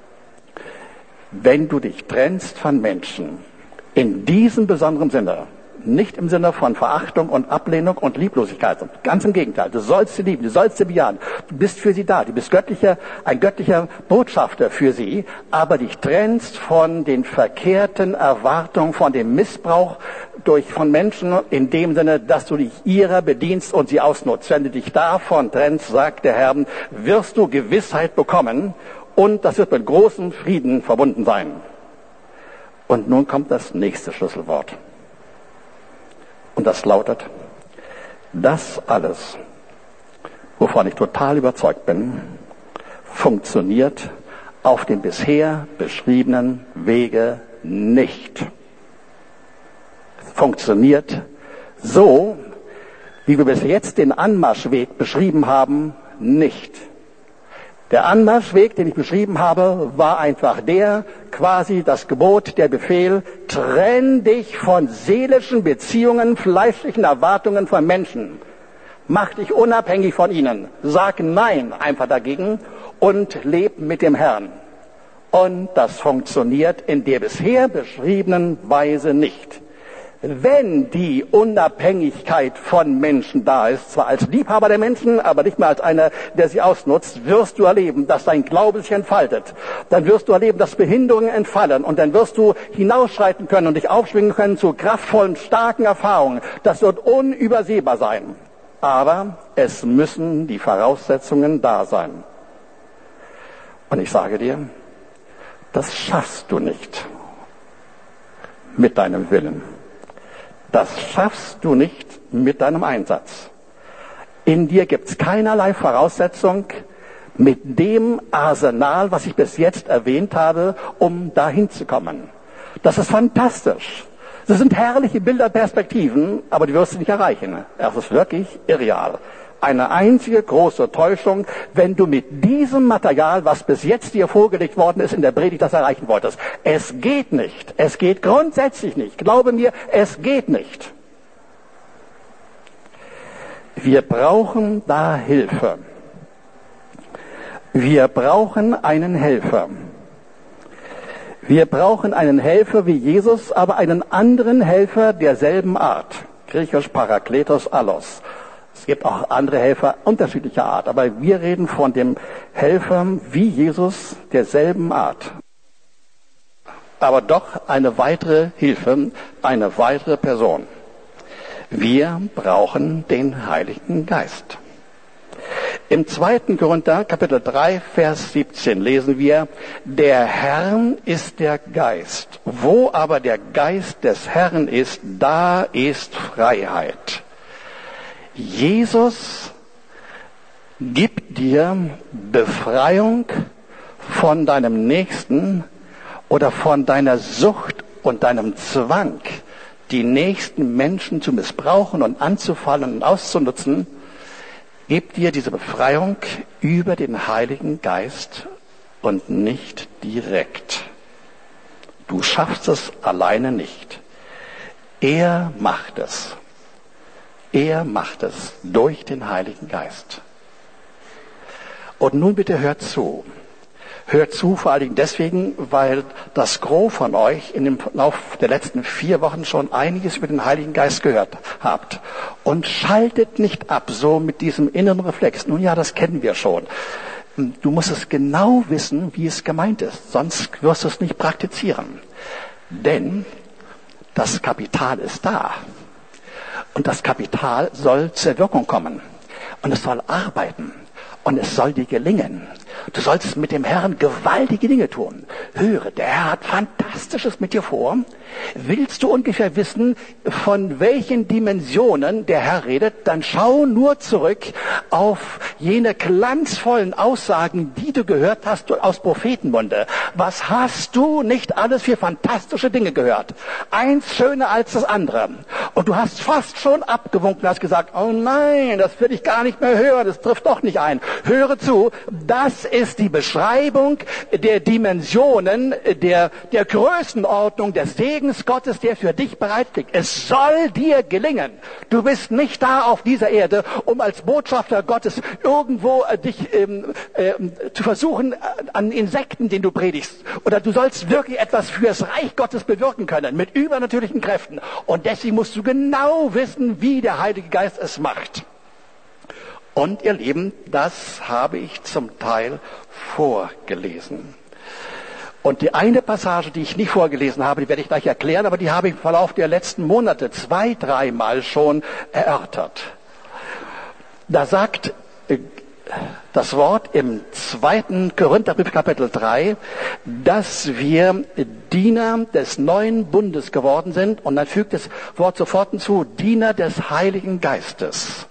wenn du dich trennst von Menschen, in diesem besonderen Sinne, nicht im Sinne von Verachtung und Ablehnung und Lieblosigkeit, ganz im Gegenteil, du sollst sie lieben, du sollst sie bejahen, du bist für sie da, du bist göttlicher, ein göttlicher Botschafter für sie, aber dich trennst von den verkehrten Erwartungen, von dem Missbrauch durch von Menschen in dem Sinne, dass du dich ihrer bedienst und sie ausnutzt. Wenn du dich davon trennst, sagt der Herr, wirst du Gewissheit bekommen und das wird mit großem Frieden verbunden sein. Und nun kommt das nächste Schlüsselwort. Und das lautet, das alles, wovon ich total überzeugt bin, funktioniert auf dem bisher beschriebenen Wege nicht. Funktioniert so, wie wir bis jetzt den Anmarschweg beschrieben haben, nicht. Der Anmarschweg, den ich beschrieben habe, war einfach der, quasi das Gebot, der Befehl, trenn dich von seelischen Beziehungen, fleischlichen Erwartungen von Menschen. Mach dich unabhängig von ihnen. Sag Nein einfach dagegen und leb mit dem Herrn. Und das funktioniert in der bisher beschriebenen Weise nicht. Wenn die Unabhängigkeit von Menschen da ist, zwar als Liebhaber der Menschen, aber nicht mehr als einer, der sie ausnutzt, wirst du erleben, dass dein Glaube sich entfaltet. Dann wirst du erleben, dass Behinderungen entfallen und dann wirst du hinausschreiten können und dich aufschwingen können zu kraftvollen, starken Erfahrungen. Das wird unübersehbar sein. Aber es müssen die Voraussetzungen da sein. Und ich sage dir, das schaffst du nicht mit deinem Willen. Das schaffst du nicht mit deinem Einsatz. In dir gibt's keinerlei Voraussetzung mit dem Arsenal, was ich bis jetzt erwähnt habe, um dahin zu kommen. Das ist fantastisch. Das sind herrliche Bilderperspektiven, aber die wirst du nicht erreichen. Das ist wirklich irreal. Eine einzige große Täuschung, wenn du mit diesem Material, was bis jetzt dir vorgelegt worden ist, in der Predigt das erreichen wolltest. Es geht nicht. Es geht grundsätzlich nicht. Glaube mir, es geht nicht. Wir brauchen da Hilfe. Wir brauchen einen Helfer. Wir brauchen einen Helfer wie Jesus, aber einen anderen Helfer derselben Art. Griechisch Parakletos Allos. Es gibt auch andere Helfer unterschiedlicher Art, aber wir reden von dem Helfer wie Jesus derselben Art. Aber doch eine weitere Hilfe, eine weitere Person. Wir brauchen den Heiligen Geist. Im zweiten Korinther, Kapitel drei, Vers siebzehn lesen wir, der Herr ist der Geist. Wo aber der Geist des Herrn ist, da ist Freiheit. Jesus gibt dir Befreiung von deinem Nächsten oder von deiner Sucht und deinem Zwang, die nächsten Menschen zu missbrauchen und anzufallen und auszunutzen, gibt dir diese Befreiung über den Heiligen Geist und nicht direkt. Du schaffst es alleine nicht. Er macht es. Er macht es durch den Heiligen Geist. Und nun bitte hört zu. Hört zu, vor allen Dingen deswegen, weil das Gros von euch in dem Lauf der letzten vier Wochen schon einiges über den Heiligen Geist gehört habt. Und schaltet nicht ab, so mit diesem inneren Reflex. Nun ja, das kennen wir schon. Du musst es genau wissen, wie es gemeint ist. Sonst wirst du es nicht praktizieren. Denn das Kapital ist da. Und das Kapital soll zur Wirkung kommen. Und es soll arbeiten. Und es soll dir gelingen. Du sollst mit dem Herrn gewaltige Dinge tun. Höre, der Herr hat Fantastisches mit dir vor. Willst du ungefähr wissen, von welchen Dimensionen der Herr redet, dann schau nur zurück auf jene glanzvollen Aussagen, die du gehört hast aus Prophetenmunde. Was hast du nicht alles für fantastische Dinge gehört? Eins schöner als das andere. Und du hast fast schon abgewunken, hast gesagt, oh nein, das will ich gar nicht mehr hören, das trifft doch nicht ein. Höre zu, das ist die Beschreibung der Dimensionen, der, der Größenordnung des Segens Gottes, der für dich bereit liegt. Es soll dir gelingen. Du bist nicht da auf dieser Erde, um als Botschafter Gottes irgendwo äh, dich ähm, äh, zu versuchen äh, an Insekten, den du predigst. Oder du sollst wirklich etwas für das Reich Gottes bewirken können, mit übernatürlichen Kräften. Und deswegen musst du genau wissen, wie der Heilige Geist es macht. Und ihr Lieben, das habe ich zum Teil vorgelesen. Und die eine Passage, die ich nicht vorgelesen habe, die werde ich gleich erklären, aber die habe ich im Verlauf der letzten Monate zwei, dreimal schon erörtert. Da sagt das Wort im zweiten Korintherbrief Kapitel drei, dass wir Diener des neuen Bundes geworden sind. Und dann fügt das Wort sofort hinzu, Diener des Heiligen Geistes.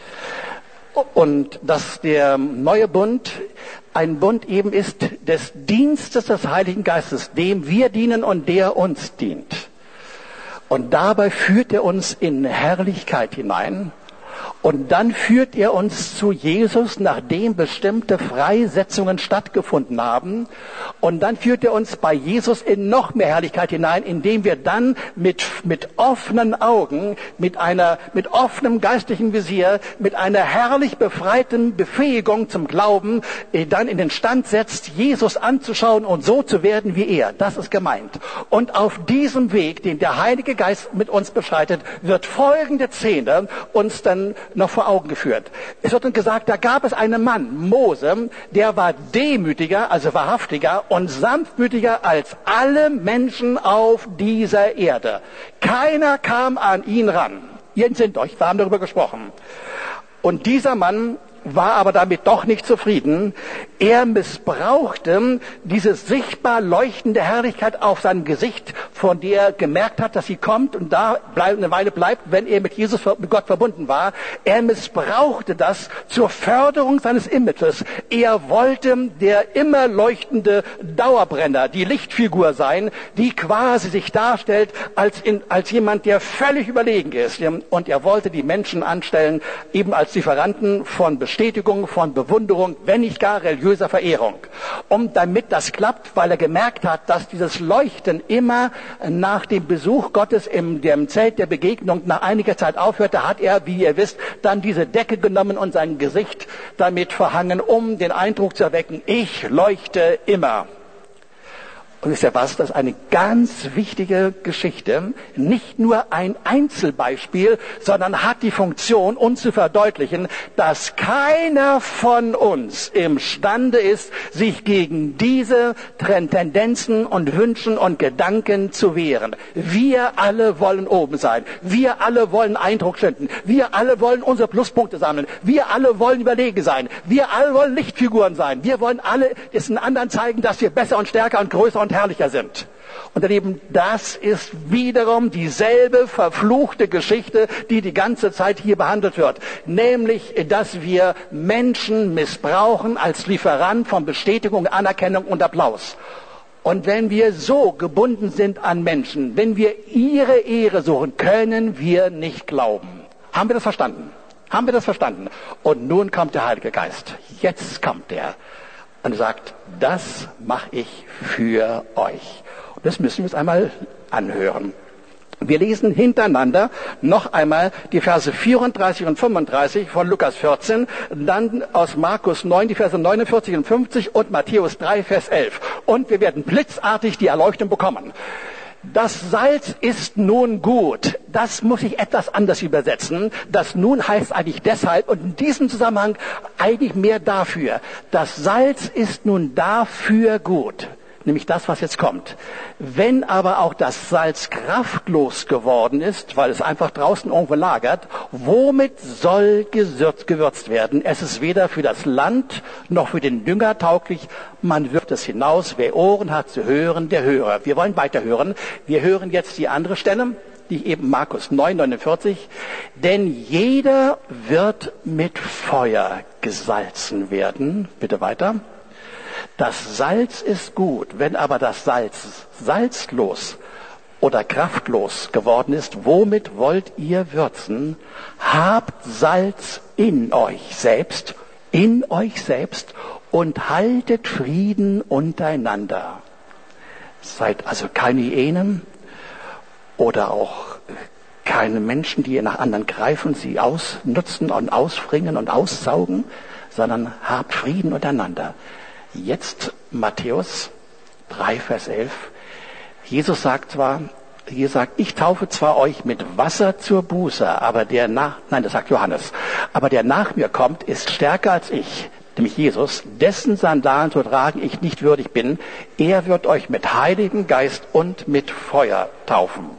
Und dass der neue Bund ein Bund eben ist des Dienstes des Heiligen Geistes, dem wir dienen und der uns dient. Und dabei führt er uns in Herrlichkeit hinein. Und dann führt er uns zu Jesus, nachdem bestimmte Freisetzungen stattgefunden haben. Und dann führt er uns bei Jesus in noch mehr Herrlichkeit hinein, indem wir dann mit, mit offenen Augen, mit einer, mit offenem geistlichen Visier, mit einer herrlich befreiten Befähigung zum Glauben, dann in den Stand setzt, Jesus anzuschauen und so zu werden wie er. Das ist gemeint. Und auf diesem Weg, den der Heilige Geist mit uns beschreitet, wird folgende Szene uns dann noch vor Augen geführt. Es wird uns gesagt, da gab es einen Mann, Mose, der war demütiger, also wahrhaftiger und sanftmütiger als alle Menschen auf dieser Erde. Keiner kam an ihn ran. Ihr entsinnt euch, wir haben darüber gesprochen. Und dieser Mann war aber damit doch nicht zufrieden. Er missbrauchte diese sichtbar leuchtende Herrlichkeit auf seinem Gesicht, von der er gemerkt hat, dass sie kommt und da eine Weile bleibt, wenn er mit Jesus, mit Gott verbunden war. Er missbrauchte das zur Förderung seines Images. Er wollte der immer leuchtende Dauerbrenner, die Lichtfigur sein, die quasi sich darstellt als, in, als jemand, der völlig überlegen ist. Und er wollte die Menschen anstellen, eben als Lieferanten von Bestätigung, von Bewunderung, wenn nicht gar religiöser Verehrung. Und damit das klappt, weil er gemerkt hat, dass dieses Leuchten immer nach dem Besuch Gottes im dem Zelt der Begegnung nach einiger Zeit aufhörte, hat er, wie ihr wisst, dann diese Decke genommen und sein Gesicht damit verhangen, um den Eindruck zu erwecken, ich leuchte immer. Und wisst ihr was, das ist eine ganz wichtige Geschichte, nicht nur ein Einzelbeispiel, sondern hat die Funktion, uns zu verdeutlichen, dass keiner von uns imstande ist, sich gegen diese Tendenzen und Wünschen und Gedanken zu wehren. Wir alle wollen oben sein. Wir alle wollen Eindruck schinden. Wir alle wollen unsere Pluspunkte sammeln. Wir alle wollen überlegen sein. Wir alle wollen Lichtfiguren sein. Wir wollen alle es den anderen zeigen, dass wir besser und stärker und größer und herrlicher sind. Und daneben, das ist wiederum dieselbe verfluchte Geschichte, die die ganze Zeit hier behandelt wird. Nämlich, dass wir Menschen missbrauchen als Lieferant von Bestätigung, Anerkennung und Applaus. Und wenn wir so gebunden sind an Menschen, wenn wir ihre Ehre suchen, können wir nicht glauben. Haben wir das verstanden? Haben wir das verstanden? Und nun kommt der Heilige Geist. Jetzt kommt er. Und sagt, das mache ich für euch. Und das müssen wir uns einmal anhören. Wir lesen hintereinander noch einmal die Verse vierunddreißig und fünfunddreißig von Lukas vierzehn, dann aus Markus neun die Verse neunundvierzig und fünfzig und Matthäus drei, Vers elf. Und wir werden blitzartig die Erleuchtung bekommen. Das Salz ist nun gut. Das muss ich etwas anders übersetzen. Das nun heißt eigentlich deshalb und in diesem Zusammenhang eigentlich mehr dafür. Das Salz ist nun dafür gut. Nämlich das, was jetzt kommt. Wenn aber auch das Salz kraftlos geworden ist, weil es einfach draußen irgendwo lagert, womit soll gewürzt werden? Es ist weder für das Land noch für den Dünger tauglich. Man wirft es hinaus. Wer Ohren hat zu hören, der höre. Wir wollen weiterhören. Wir hören jetzt die andere Stelle, die eben Markus neun, neunundvierzig. Denn jeder wird mit Feuer gesalzen werden. Bitte weiter. Das Salz ist gut, wenn aber das Salz salzlos oder kraftlos geworden ist, womit wollt ihr würzen? Habt Salz in euch selbst, in euch selbst und haltet Frieden untereinander. Seid also keine Hyänen oder auch keine Menschen, die nach anderen greifen, sie ausnutzen und ausfringen und aussaugen, sondern habt Frieden untereinander. Jetzt Matthäus drei, Vers elf. Jesus sagt zwar, Jesus sagt, ich taufe zwar euch mit Wasser zur Buße, aber der nach, nein, das sagt Johannes, aber der nach mir kommt, ist stärker als ich, nämlich Jesus, dessen Sandalen zu tragen ich nicht würdig bin. Er wird euch mit Heiligem Geist und mit Feuer taufen.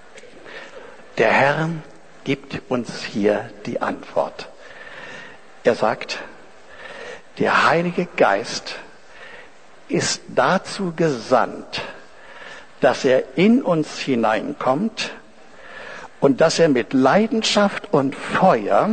Der Herr gibt uns hier die Antwort. Er sagt, der Heilige Geist ist dazu gesandt, dass er in uns hineinkommt und dass er mit Leidenschaft und Feuer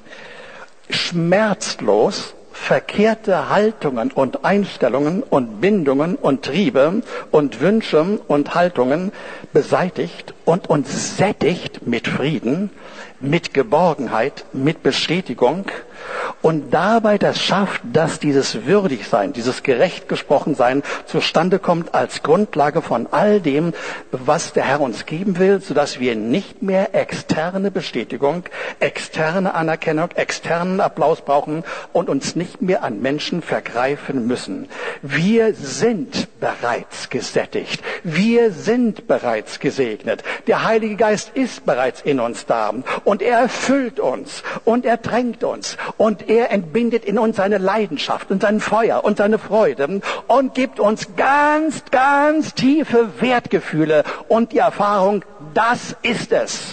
schmerzlos verkehrte Haltungen und Einstellungen und Bindungen und Triebe und Wünsche und Haltungen beseitigt und uns sättigt mit Frieden, mit Geborgenheit, mit Bestätigung und dabei das schafft, dass dieses Würdigsein, dieses gerecht gesprochen Sein zustande kommt als Grundlage von all dem, was der Herr uns geben will, sodass wir nicht mehr externe Bestätigung, externe Anerkennung, externen Applaus brauchen und uns nicht mehr an Menschen vergreifen müssen. Wir sind bereits gesättigt. Wir sind bereits gesegnet. Der Heilige Geist ist bereits in uns da und er erfüllt uns und er drängt uns und er entbindet in uns seine Leidenschaft und sein Feuer und seine Freude und gibt uns ganz, ganz tiefe Wertgefühle und die Erfahrung, das ist es.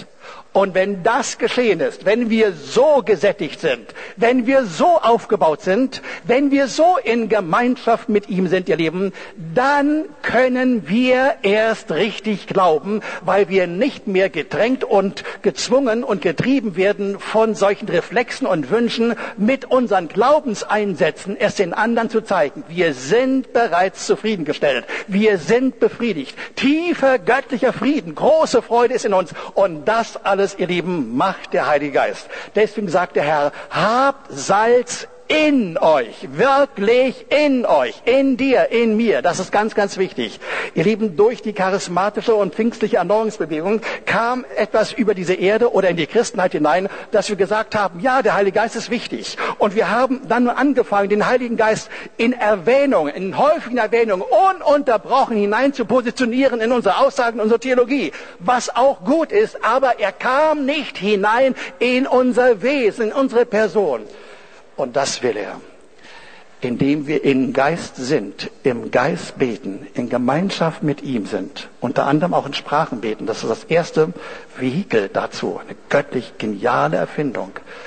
Und wenn das geschehen ist, wenn wir so gesättigt sind, wenn wir so aufgebaut sind, wenn wir so in Gemeinschaft mit ihm sind, ihr Lieben, dann können wir erst richtig glauben, weil wir nicht mehr gedrängt und gezwungen und getrieben werden von solchen Reflexen und Wünschen, mit unseren Glaubenseinsätzen es den anderen zu zeigen. Wir sind bereits zufriedengestellt. Wir sind befriedigt. Tiefer göttlicher Frieden, große Freude ist in uns. Und das alles, ihr Lieben, macht der Heilige Geist. Deswegen sagt der Herr, habt Salz in euch, wirklich in euch, in dir, in mir. Das ist ganz, ganz wichtig. Ihr Lieben, durch die charismatische und pfingstliche Erneuerungsbewegung kam etwas über diese Erde oder in die Christenheit hinein, dass wir gesagt haben, ja, der Heilige Geist ist wichtig. Und wir haben dann angefangen, den Heiligen Geist in Erwähnung, in häufigen Erwähnungen, ununterbrochen hinein zu positionieren in unsere Aussagen, in unsere Theologie. Was auch gut ist, aber er kam nicht hinein in unser Wesen, in unsere Person. Und das will er, indem wir im Geist sind, im Geist beten, in Gemeinschaft mit ihm sind, unter anderem auch in Sprachen beten. Das ist das erste Vehikel dazu, eine göttlich geniale Erfindung.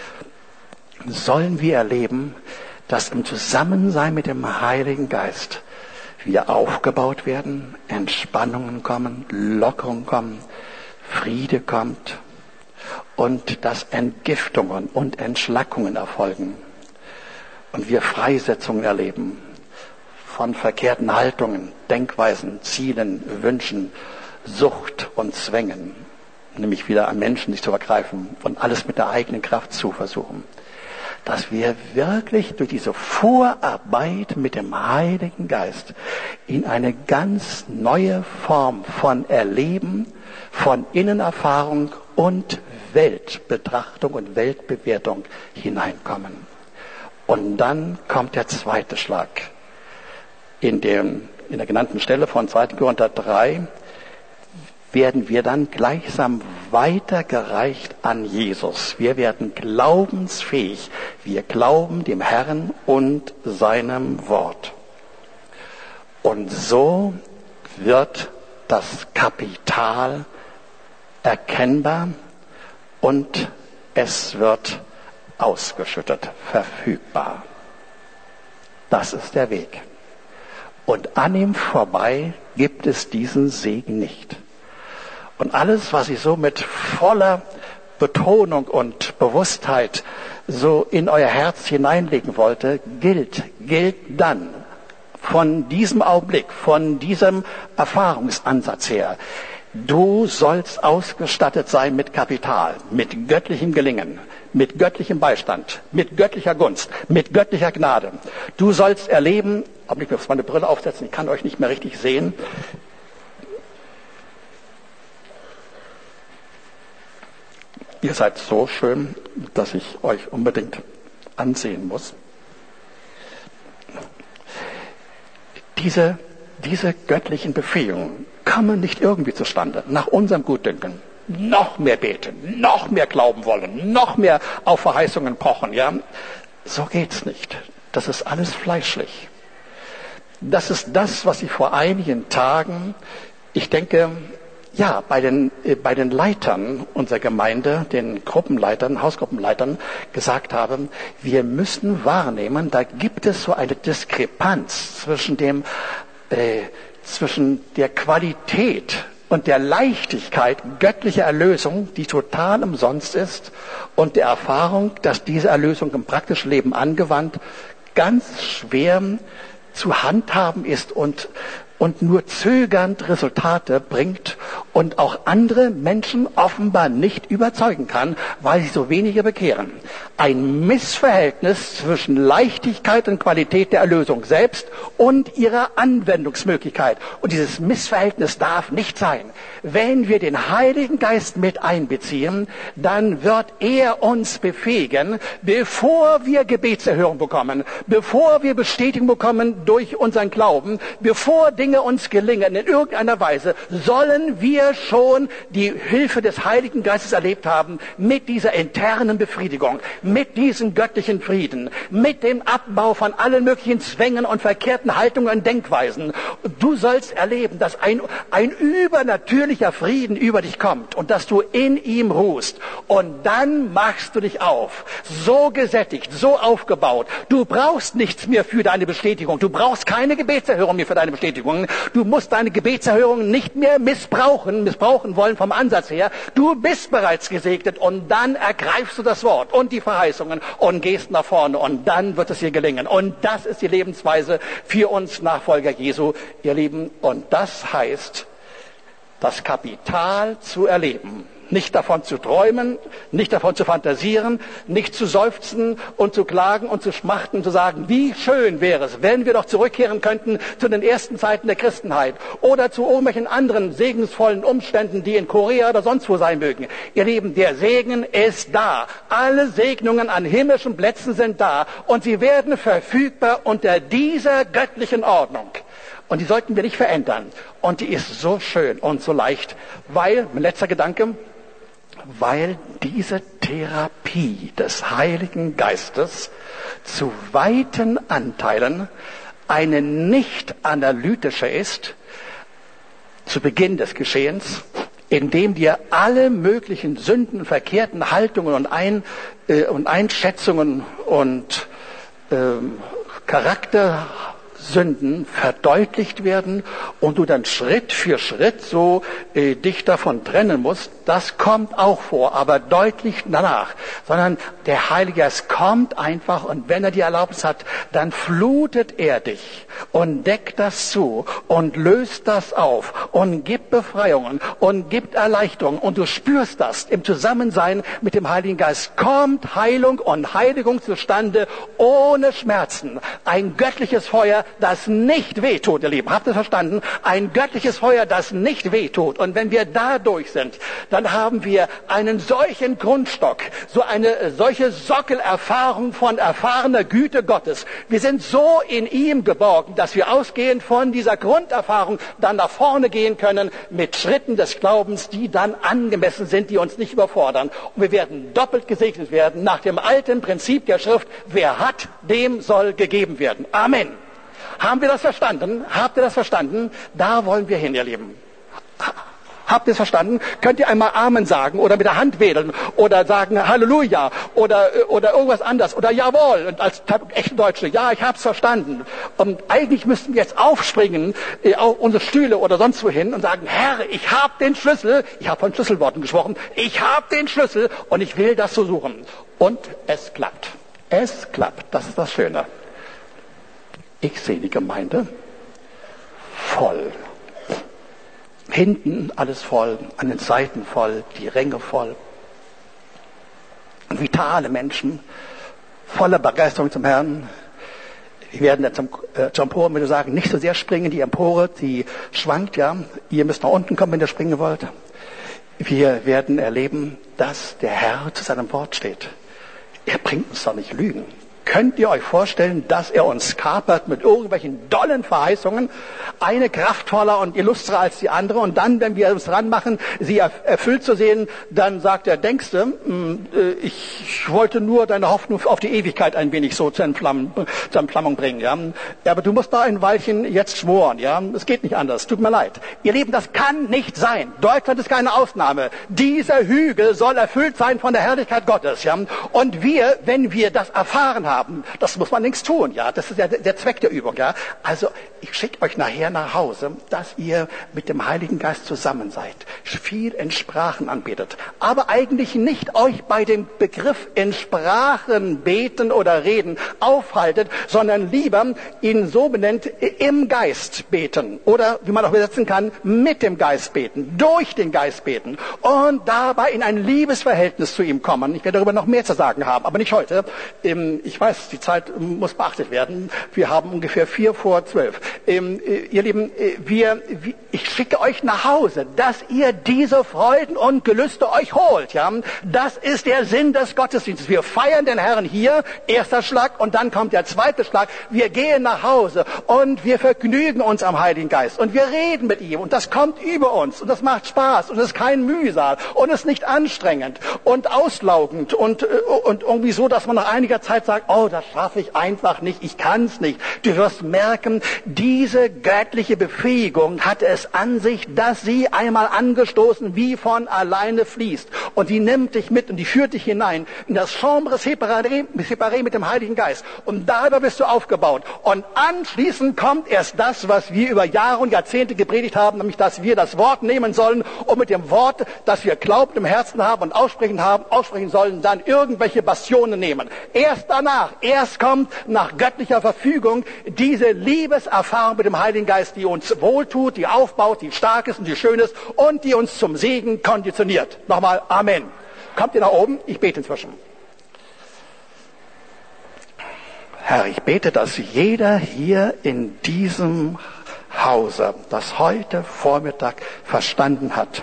Sollen wir erleben, dass im Zusammensein mit dem Heiligen Geist wir aufgebaut werden, Entspannungen kommen, Lockerungen kommen, Friede kommt und dass Entgiftungen und Entschlackungen erfolgen. Und wir Freisetzungen erleben von verkehrten Haltungen, Denkweisen, Zielen, Wünschen, Sucht und Zwängen. Nämlich wieder an Menschen sich zu vergreifen und alles mit der eigenen Kraft zu versuchen. Dass wir wirklich durch diese Vorarbeit mit dem Heiligen Geist in eine ganz neue Form von Erleben, von Innenerfahrung und Weltbetrachtung und Weltbewertung hineinkommen. Und dann kommt der zweite Schlag. In, dem, in der genannten Stelle von zweiten Korinther drei werden wir dann gleichsam weitergereicht an Jesus. Wir werden glaubensfähig. Wir glauben dem Herrn und seinem Wort. Und so wird das Kapital erkennbar und es wird ausgeschüttet, verfügbar. Das ist der Weg. Und an ihm vorbei gibt es diesen Segen nicht. Und alles, was ich so mit voller Betonung und Bewusstheit so in euer Herz hineinlegen wollte, gilt, gilt dann von diesem Augenblick, von diesem Erfahrungsansatz her. Du sollst ausgestattet sein mit Kapital, mit göttlichem Gelingen, mit göttlichem Beistand, mit göttlicher Gunst, mit göttlicher Gnade. Du sollst erleben, aber ich muss meine Brille aufsetzen, ich kann euch nicht mehr richtig sehen. Ihr seid so schön, dass ich euch unbedingt ansehen muss. Diese, diese göttlichen Befähigungen kommen nicht irgendwie zustande, nach unserem Gutdünken. Noch mehr beten, noch mehr glauben wollen, noch mehr auf Verheißungen pochen, ja. So geht's nicht. Das ist alles fleischlich. Das ist das, was ich vor einigen Tagen, ich denke, ja, bei den, äh, bei den Leitern unserer Gemeinde, den Gruppenleitern, Hausgruppenleitern gesagt habe, wir müssen wahrnehmen, da gibt es so eine Diskrepanz zwischen dem, äh, zwischen der Qualität und der Leichtigkeit göttlicher Erlösung, die total umsonst ist, und der Erfahrung, dass diese Erlösung im praktischen Leben angewandt ganz schwer zu handhaben ist und, und nur zögernd Resultate bringt und auch andere Menschen offenbar nicht überzeugen kann, weil sie so wenige bekehren. Ein Missverhältnis zwischen Leichtigkeit und Qualität der Erlösung selbst und ihrer Anwendungsmöglichkeit. Und dieses Missverhältnis darf nicht sein. Wenn wir den Heiligen Geist mit einbeziehen, dann wird er uns befähigen, bevor wir Gebetserhörung bekommen, bevor wir Bestätigung bekommen durch unseren Glauben, bevor Dinge uns gelingen, in irgendeiner Weise, sollen wir schon die Hilfe des Heiligen Geistes erlebt haben, mit dieser internen Befriedigung, mit diesem göttlichen Frieden, mit dem Abbau von allen möglichen Zwängen und verkehrten Haltungen und Denkweisen. Du sollst erleben, dass ein, ein übernatürlicher Frieden über dich kommt und dass du in ihm ruhst. Und dann machst du dich auf, so gesättigt, so aufgebaut. Du brauchst nichts mehr für deine Bestätigung. Du brauchst keine Gebetserhörung mehr für deine Bestätigung. Du musst deine Gebetserhörung nicht mehr missbrauchen, missbrauchen wollen vom Ansatz her. Du bist bereits gesegnet und dann ergreifst du das Wort und die Verheißungen und gehst nach vorne und dann wird es dir gelingen. Und das ist die Lebensweise für uns Nachfolger Jesu, ihr Lieben. Und das heißt, das Kapital zu erleben. Nicht davon zu träumen, nicht davon zu fantasieren, nicht zu seufzen und zu klagen und zu schmachten und zu sagen, wie schön wäre es, wenn wir doch zurückkehren könnten zu den ersten Zeiten der Christenheit oder zu irgendwelchen anderen segensvollen Umständen, die in Korea oder sonst wo sein mögen. Ihr Lieben, der Segen ist da. Alle Segnungen an himmlischen Plätzen sind da und sie werden verfügbar unter dieser göttlichen Ordnung. Und die sollten wir nicht verändern. Und die ist so schön und so leicht, weil, mein letzter Gedanke, weil diese Therapie des Heiligen Geistes zu weiten Anteilen eine nicht analytische ist, zu Beginn des Geschehens, indem dir alle möglichen Sünden, verkehrten Haltungen und, Ein, äh, und Einschätzungen und äh, Charakter Sünden verdeutlicht werden und du dann Schritt für Schritt so äh, dich davon trennen musst, das kommt auch vor, aber deutlich danach. Sondern der Heilige Geist kommt einfach und wenn er die Erlaubnis hat, dann flutet er dich und deckt das zu und löst das auf und gibt Befreiungen und gibt Erleichterung und du spürst das im Zusammensein mit dem Heiligen Geist. Kommt Heilung und Heiligung zustande ohne Schmerzen. Ein göttliches Feuer, das nicht wehtut, ihr Lieben. Habt ihr verstanden? Ein göttliches Feuer, das nicht wehtut. Und wenn wir da durch sind, dann haben wir einen solchen Grundstock, so eine solche Sockelerfahrung von erfahrener Güte Gottes. Wir sind so in ihm geborgen, dass wir ausgehend von dieser Grunderfahrung dann nach vorne gehen können mit Schritten des Glaubens, die dann angemessen sind, die uns nicht überfordern. Und wir werden doppelt gesegnet werden nach dem alten Prinzip der Schrift, wer hat, dem soll gegeben werden. Amen. Haben wir das verstanden? Habt ihr das verstanden? Da wollen wir hin, ihr Lieben. Habt ihr es verstanden? Könnt ihr einmal Amen sagen oder mit der Hand wedeln oder sagen Halleluja oder, oder irgendwas anderes oder Jawohl und als echte Deutsche, ja, ich hab's verstanden. Und eigentlich müssten wir jetzt aufspringen auf unsere Stühle oder sonst wohin und sagen, Herr, ich hab den Schlüssel, ich habe von Schlüsselworten gesprochen, ich hab den Schlüssel und ich will das so suchen. Und es klappt. Es klappt. Das ist das Schöne. Ich sehe die Gemeinde voll. Hinten alles voll, an den Seiten voll, die Ränge voll. Vitale Menschen, voller Begeisterung zum Herrn. Wir werden jetzt zum, äh, zur Empore, würde ich sagen, nicht so sehr springen. Die Empore, die schwankt, ja. Ihr müsst nach unten kommen, wenn ihr springen wollt. Wir werden erleben, dass der Herr zu seinem Wort steht. Er bringt uns doch nicht Lügen. Könnt ihr euch vorstellen, dass er uns kapert mit irgendwelchen dollen Verheißungen, eine kraftvoller und illustrer als die andere, und dann, wenn wir uns ranmachen, sie erfüllt zu sehen, dann sagt er, denkst du, ich wollte nur deine Hoffnung auf die Ewigkeit ein wenig so zur Entflammung, zur Entflammung bringen, ja. Aber du musst da ein Weilchen jetzt schmoren, ja. Es geht nicht anders, tut mir leid. Ihr Lieben, das kann nicht sein. Deutschland ist keine Ausnahme. Dieser Hügel soll erfüllt sein von der Herrlichkeit Gottes, ja. Und wir, wenn wir das erfahren haben, das muss man längst tun, ja. Das ist ja der Zweck der Übung, ja. Also, ich schicke euch nachher nach Hause, dass ihr mit dem Heiligen Geist zusammen seid, viel in Sprachen anbetet, aber eigentlich nicht euch bei dem Begriff in Sprachen beten oder reden aufhaltet, sondern lieber ihn so benennt, im Geist beten oder, wie man auch übersetzen kann, mit dem Geist beten, durch den Geist beten und dabei in ein Liebesverhältnis zu ihm kommen. Ich werde darüber noch mehr zu sagen haben, aber nicht heute. Ich weiß weiß, die Zeit muss beachtet werden. Wir haben ungefähr vier vor zwölf. Ähm, äh, ihr Lieben, äh, wir, wir, ich schicke euch nach Hause, dass ihr diese Freuden und Gelüste euch holt. Ja? Das ist der Sinn des Gottesdienstes. Wir feiern den Herrn hier, erster Schlag, und dann kommt der zweite Schlag. Wir gehen nach Hause und wir vergnügen uns am Heiligen Geist und wir reden mit ihm und das kommt über uns und das macht Spaß und es ist kein Mühsal und es ist nicht anstrengend und auslaugend und, und irgendwie so, dass man nach einiger Zeit sagt, oh, das schaffe ich einfach nicht, ich kann es nicht. Du wirst merken, diese göttliche Befähigung hat es an sich, dass sie einmal angestoßen wie von alleine fließt und die nimmt dich mit und die führt dich hinein in das Chambre séparée, séparée mit dem Heiligen Geist und darüber bist du aufgebaut und anschließend kommt erst das, was wir über Jahre und Jahrzehnte gepredigt haben, nämlich dass wir das Wort nehmen sollen und mit dem Wort, das wir Glauben im Herzen haben und aussprechen haben, aussprechen sollen, dann irgendwelche Bastionen nehmen. Erst danach, erst kommt nach göttlicher Verfügung diese Liebeserfahrung mit dem Heiligen Geist, die uns wohltut, die aufbaut, die stark ist und die schön ist und die uns zum Segen konditioniert. Nochmal Amen. Kommt ihr nach oben? Ich bete inzwischen. Herr, ich bete, dass jeder hier in diesem Hause das heute Vormittag verstanden hat.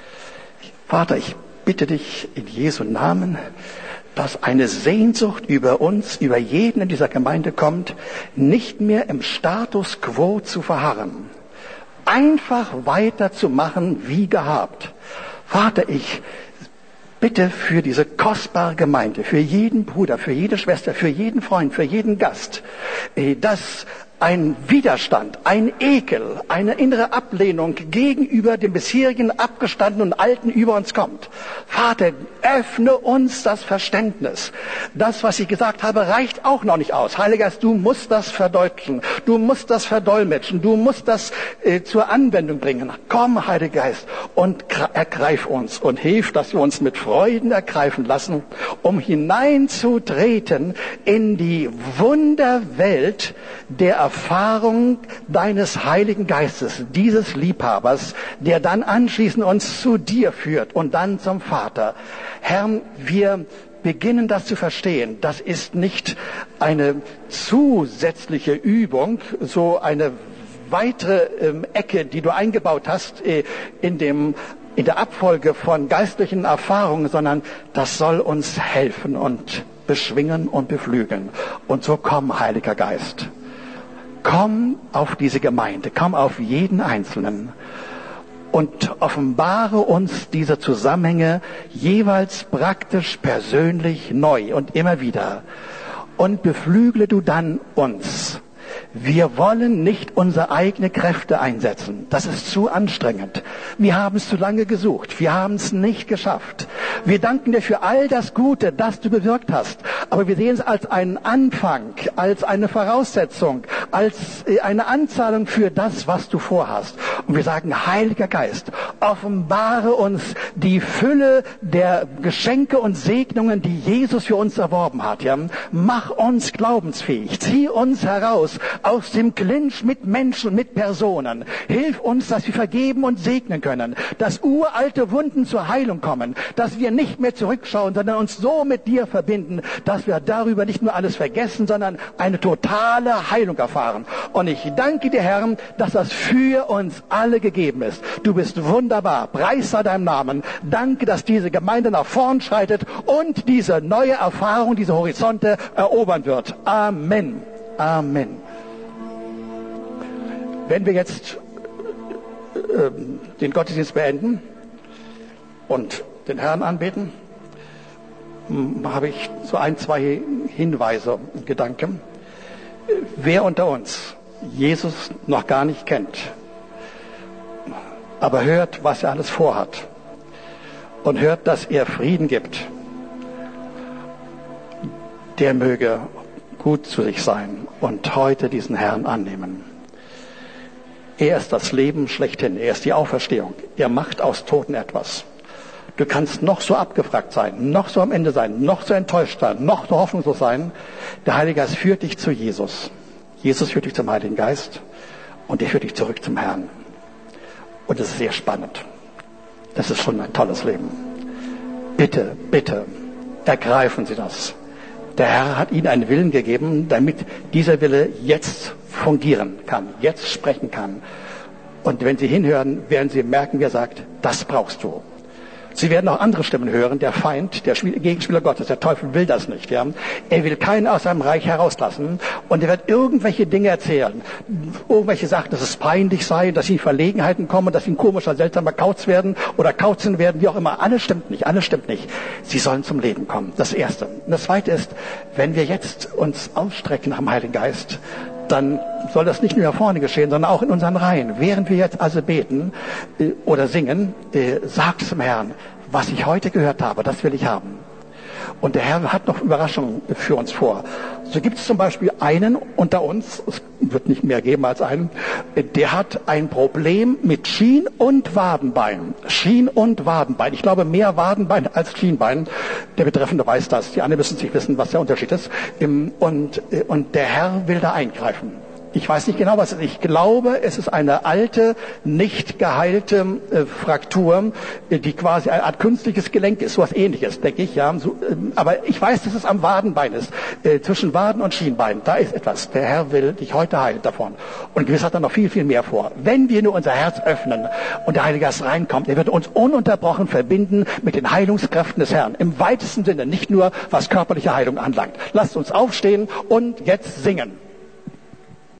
Vater, ich bitte dich in Jesu Namen, dass eine Sehnsucht über uns, über jeden in dieser Gemeinde kommt, nicht mehr im Status quo zu verharren, einfach weiterzumachen wie gehabt. Vater, ich bitte für diese kostbare Gemeinde, für jeden Bruder, für jede Schwester, für jeden Freund, für jeden Gast, dass ein Widerstand, ein Ekel, eine innere Ablehnung gegenüber dem bisherigen abgestandenen und Alten über uns kommt. Vater, öffne uns das Verständnis. Das, was ich gesagt habe, reicht auch noch nicht aus. Heiliger Geist, du musst das verdeutschen, du musst das verdolmetschen, du musst das äh, zur Anwendung bringen. Komm, Heiliger Geist, und ergreif uns und hilf, dass wir uns mit Freuden ergreifen lassen, um hineinzutreten in die Wunderwelt der Erfahrung deines Heiligen Geistes, dieses Liebhabers, der dann anschließend uns zu dir führt und dann zum Vater. Herr, wir beginnen das zu verstehen. Das ist nicht eine zusätzliche Übung, so eine weitere ähm, Ecke, die du eingebaut hast äh, in dem in der Abfolge von geistlichen Erfahrungen, sondern das soll uns helfen und beschwingen und beflügeln. Und so komm, Heiliger Geist. Komm auf diese Gemeinde, komm auf jeden Einzelnen und offenbare uns diese Zusammenhänge jeweils praktisch, persönlich, neu und immer wieder. Und beflügle du dann uns. Wir wollen nicht unsere eigenen Kräfte einsetzen. Das ist zu anstrengend. Wir haben es zu lange gesucht. Wir haben es nicht geschafft. Wir danken dir für all das Gute, das du bewirkt hast. Aber wir sehen es als einen Anfang, als eine Voraussetzung, als eine Anzahlung für das, was du vorhast. Und wir sagen, Heiliger Geist, offenbare uns die Fülle der Geschenke und Segnungen, die Jesus für uns erworben hat. Ja? Mach uns glaubensfähig. Zieh uns heraus aus dem Clinch mit Menschen und mit Personen. Hilf uns, dass wir vergeben und segnen können, dass uralte Wunden zur Heilung kommen, dass wir nicht mehr zurückschauen, sondern uns so mit dir verbinden, dass wir darüber nicht nur alles vergessen, sondern eine totale Heilung erfahren. Und ich danke dir, Herr, dass das für uns alle gegeben ist. Du bist wunderbar. Preis sei deinem Namen. Danke, dass diese Gemeinde nach vorn schreitet und diese neue Erfahrung, diese Horizonte erobern wird. Amen. Amen. Wenn wir jetzt äh, den Gottesdienst beenden und den Herrn anbeten, habe ich so ein, zwei Hinweise, Gedanken. Wer unter uns Jesus noch gar nicht kennt, aber hört, was er alles vorhat und hört, dass er Frieden gibt, der möge gut zu sich sein und heute diesen Herrn annehmen. Er ist das Leben schlechthin. Er ist die Auferstehung. Er macht aus Toten etwas. Du kannst noch so abgefragt sein, noch so am Ende sein, noch so enttäuscht sein, noch so hoffnungslos sein. Der Heilige Geist führt dich zu Jesus. Jesus führt dich zum Heiligen Geist und er führt dich zurück zum Herrn. Und es ist sehr spannend. Das ist schon ein tolles Leben. Bitte, bitte, ergreifen Sie das. der Herr hat ihnen einen Willen gegeben, damit dieser Wille jetzt fungieren kann, jetzt sprechen kann. Und wenn sie hinhören, werden sie merken, wie er sagt, das brauchst du. Sie werden auch andere Stimmen hören. Der Feind, der Gegenspieler Gottes, der Teufel will das nicht. Ja? Er will keinen aus seinem Reich herauslassen und er wird irgendwelche Dinge erzählen. Irgendwelche Sachen, dass es peinlich sei, dass sie in Verlegenheiten kommen, dass sie ein komischer, seltsamer Kauz werden oder Kauzen werden, wie auch immer. Alles stimmt nicht, alles stimmt nicht. Sie sollen zum Leben kommen. Das Erste. Und das Zweite ist, wenn wir jetzt uns ausstrecken nach dem Heiligen Geist, dann soll das nicht nur hier vorne geschehen, sondern auch in unseren Reihen. Während wir jetzt also beten äh, oder singen, äh, sagt zum Herrn, was ich heute gehört habe, das will ich haben. Und der Herr hat noch Überraschungen für uns vor. So gibt es zum Beispiel einen unter uns, es wird nicht mehr geben als einen, der hat ein Problem mit Schien- und Wadenbein. Schien- und Wadenbein. Ich glaube, mehr Wadenbein als Schienbein. Der Betreffende weiß das. Die anderen müssen sich wissen, was der Unterschied ist. Und, und der Herr will da eingreifen. Ich weiß nicht genau, was es ist. Ich glaube, es ist eine alte, nicht geheilte äh, Fraktur, äh, die quasi eine Art künstliches Gelenk ist, so was Ähnliches, denke ich. Ja. So, äh, aber ich weiß, dass es am Wadenbein ist, äh, zwischen Waden und Schienbein. Da ist etwas. Der Herr will dich heute heilen davon. Und gewiss hat er noch viel, viel mehr vor. Wenn wir nur unser Herz öffnen und der Heilige Geist reinkommt, er wird uns ununterbrochen verbinden mit den Heilungskräften des Herrn. Im weitesten Sinne, nicht nur was körperliche Heilung anlangt. Lasst uns aufstehen und jetzt singen.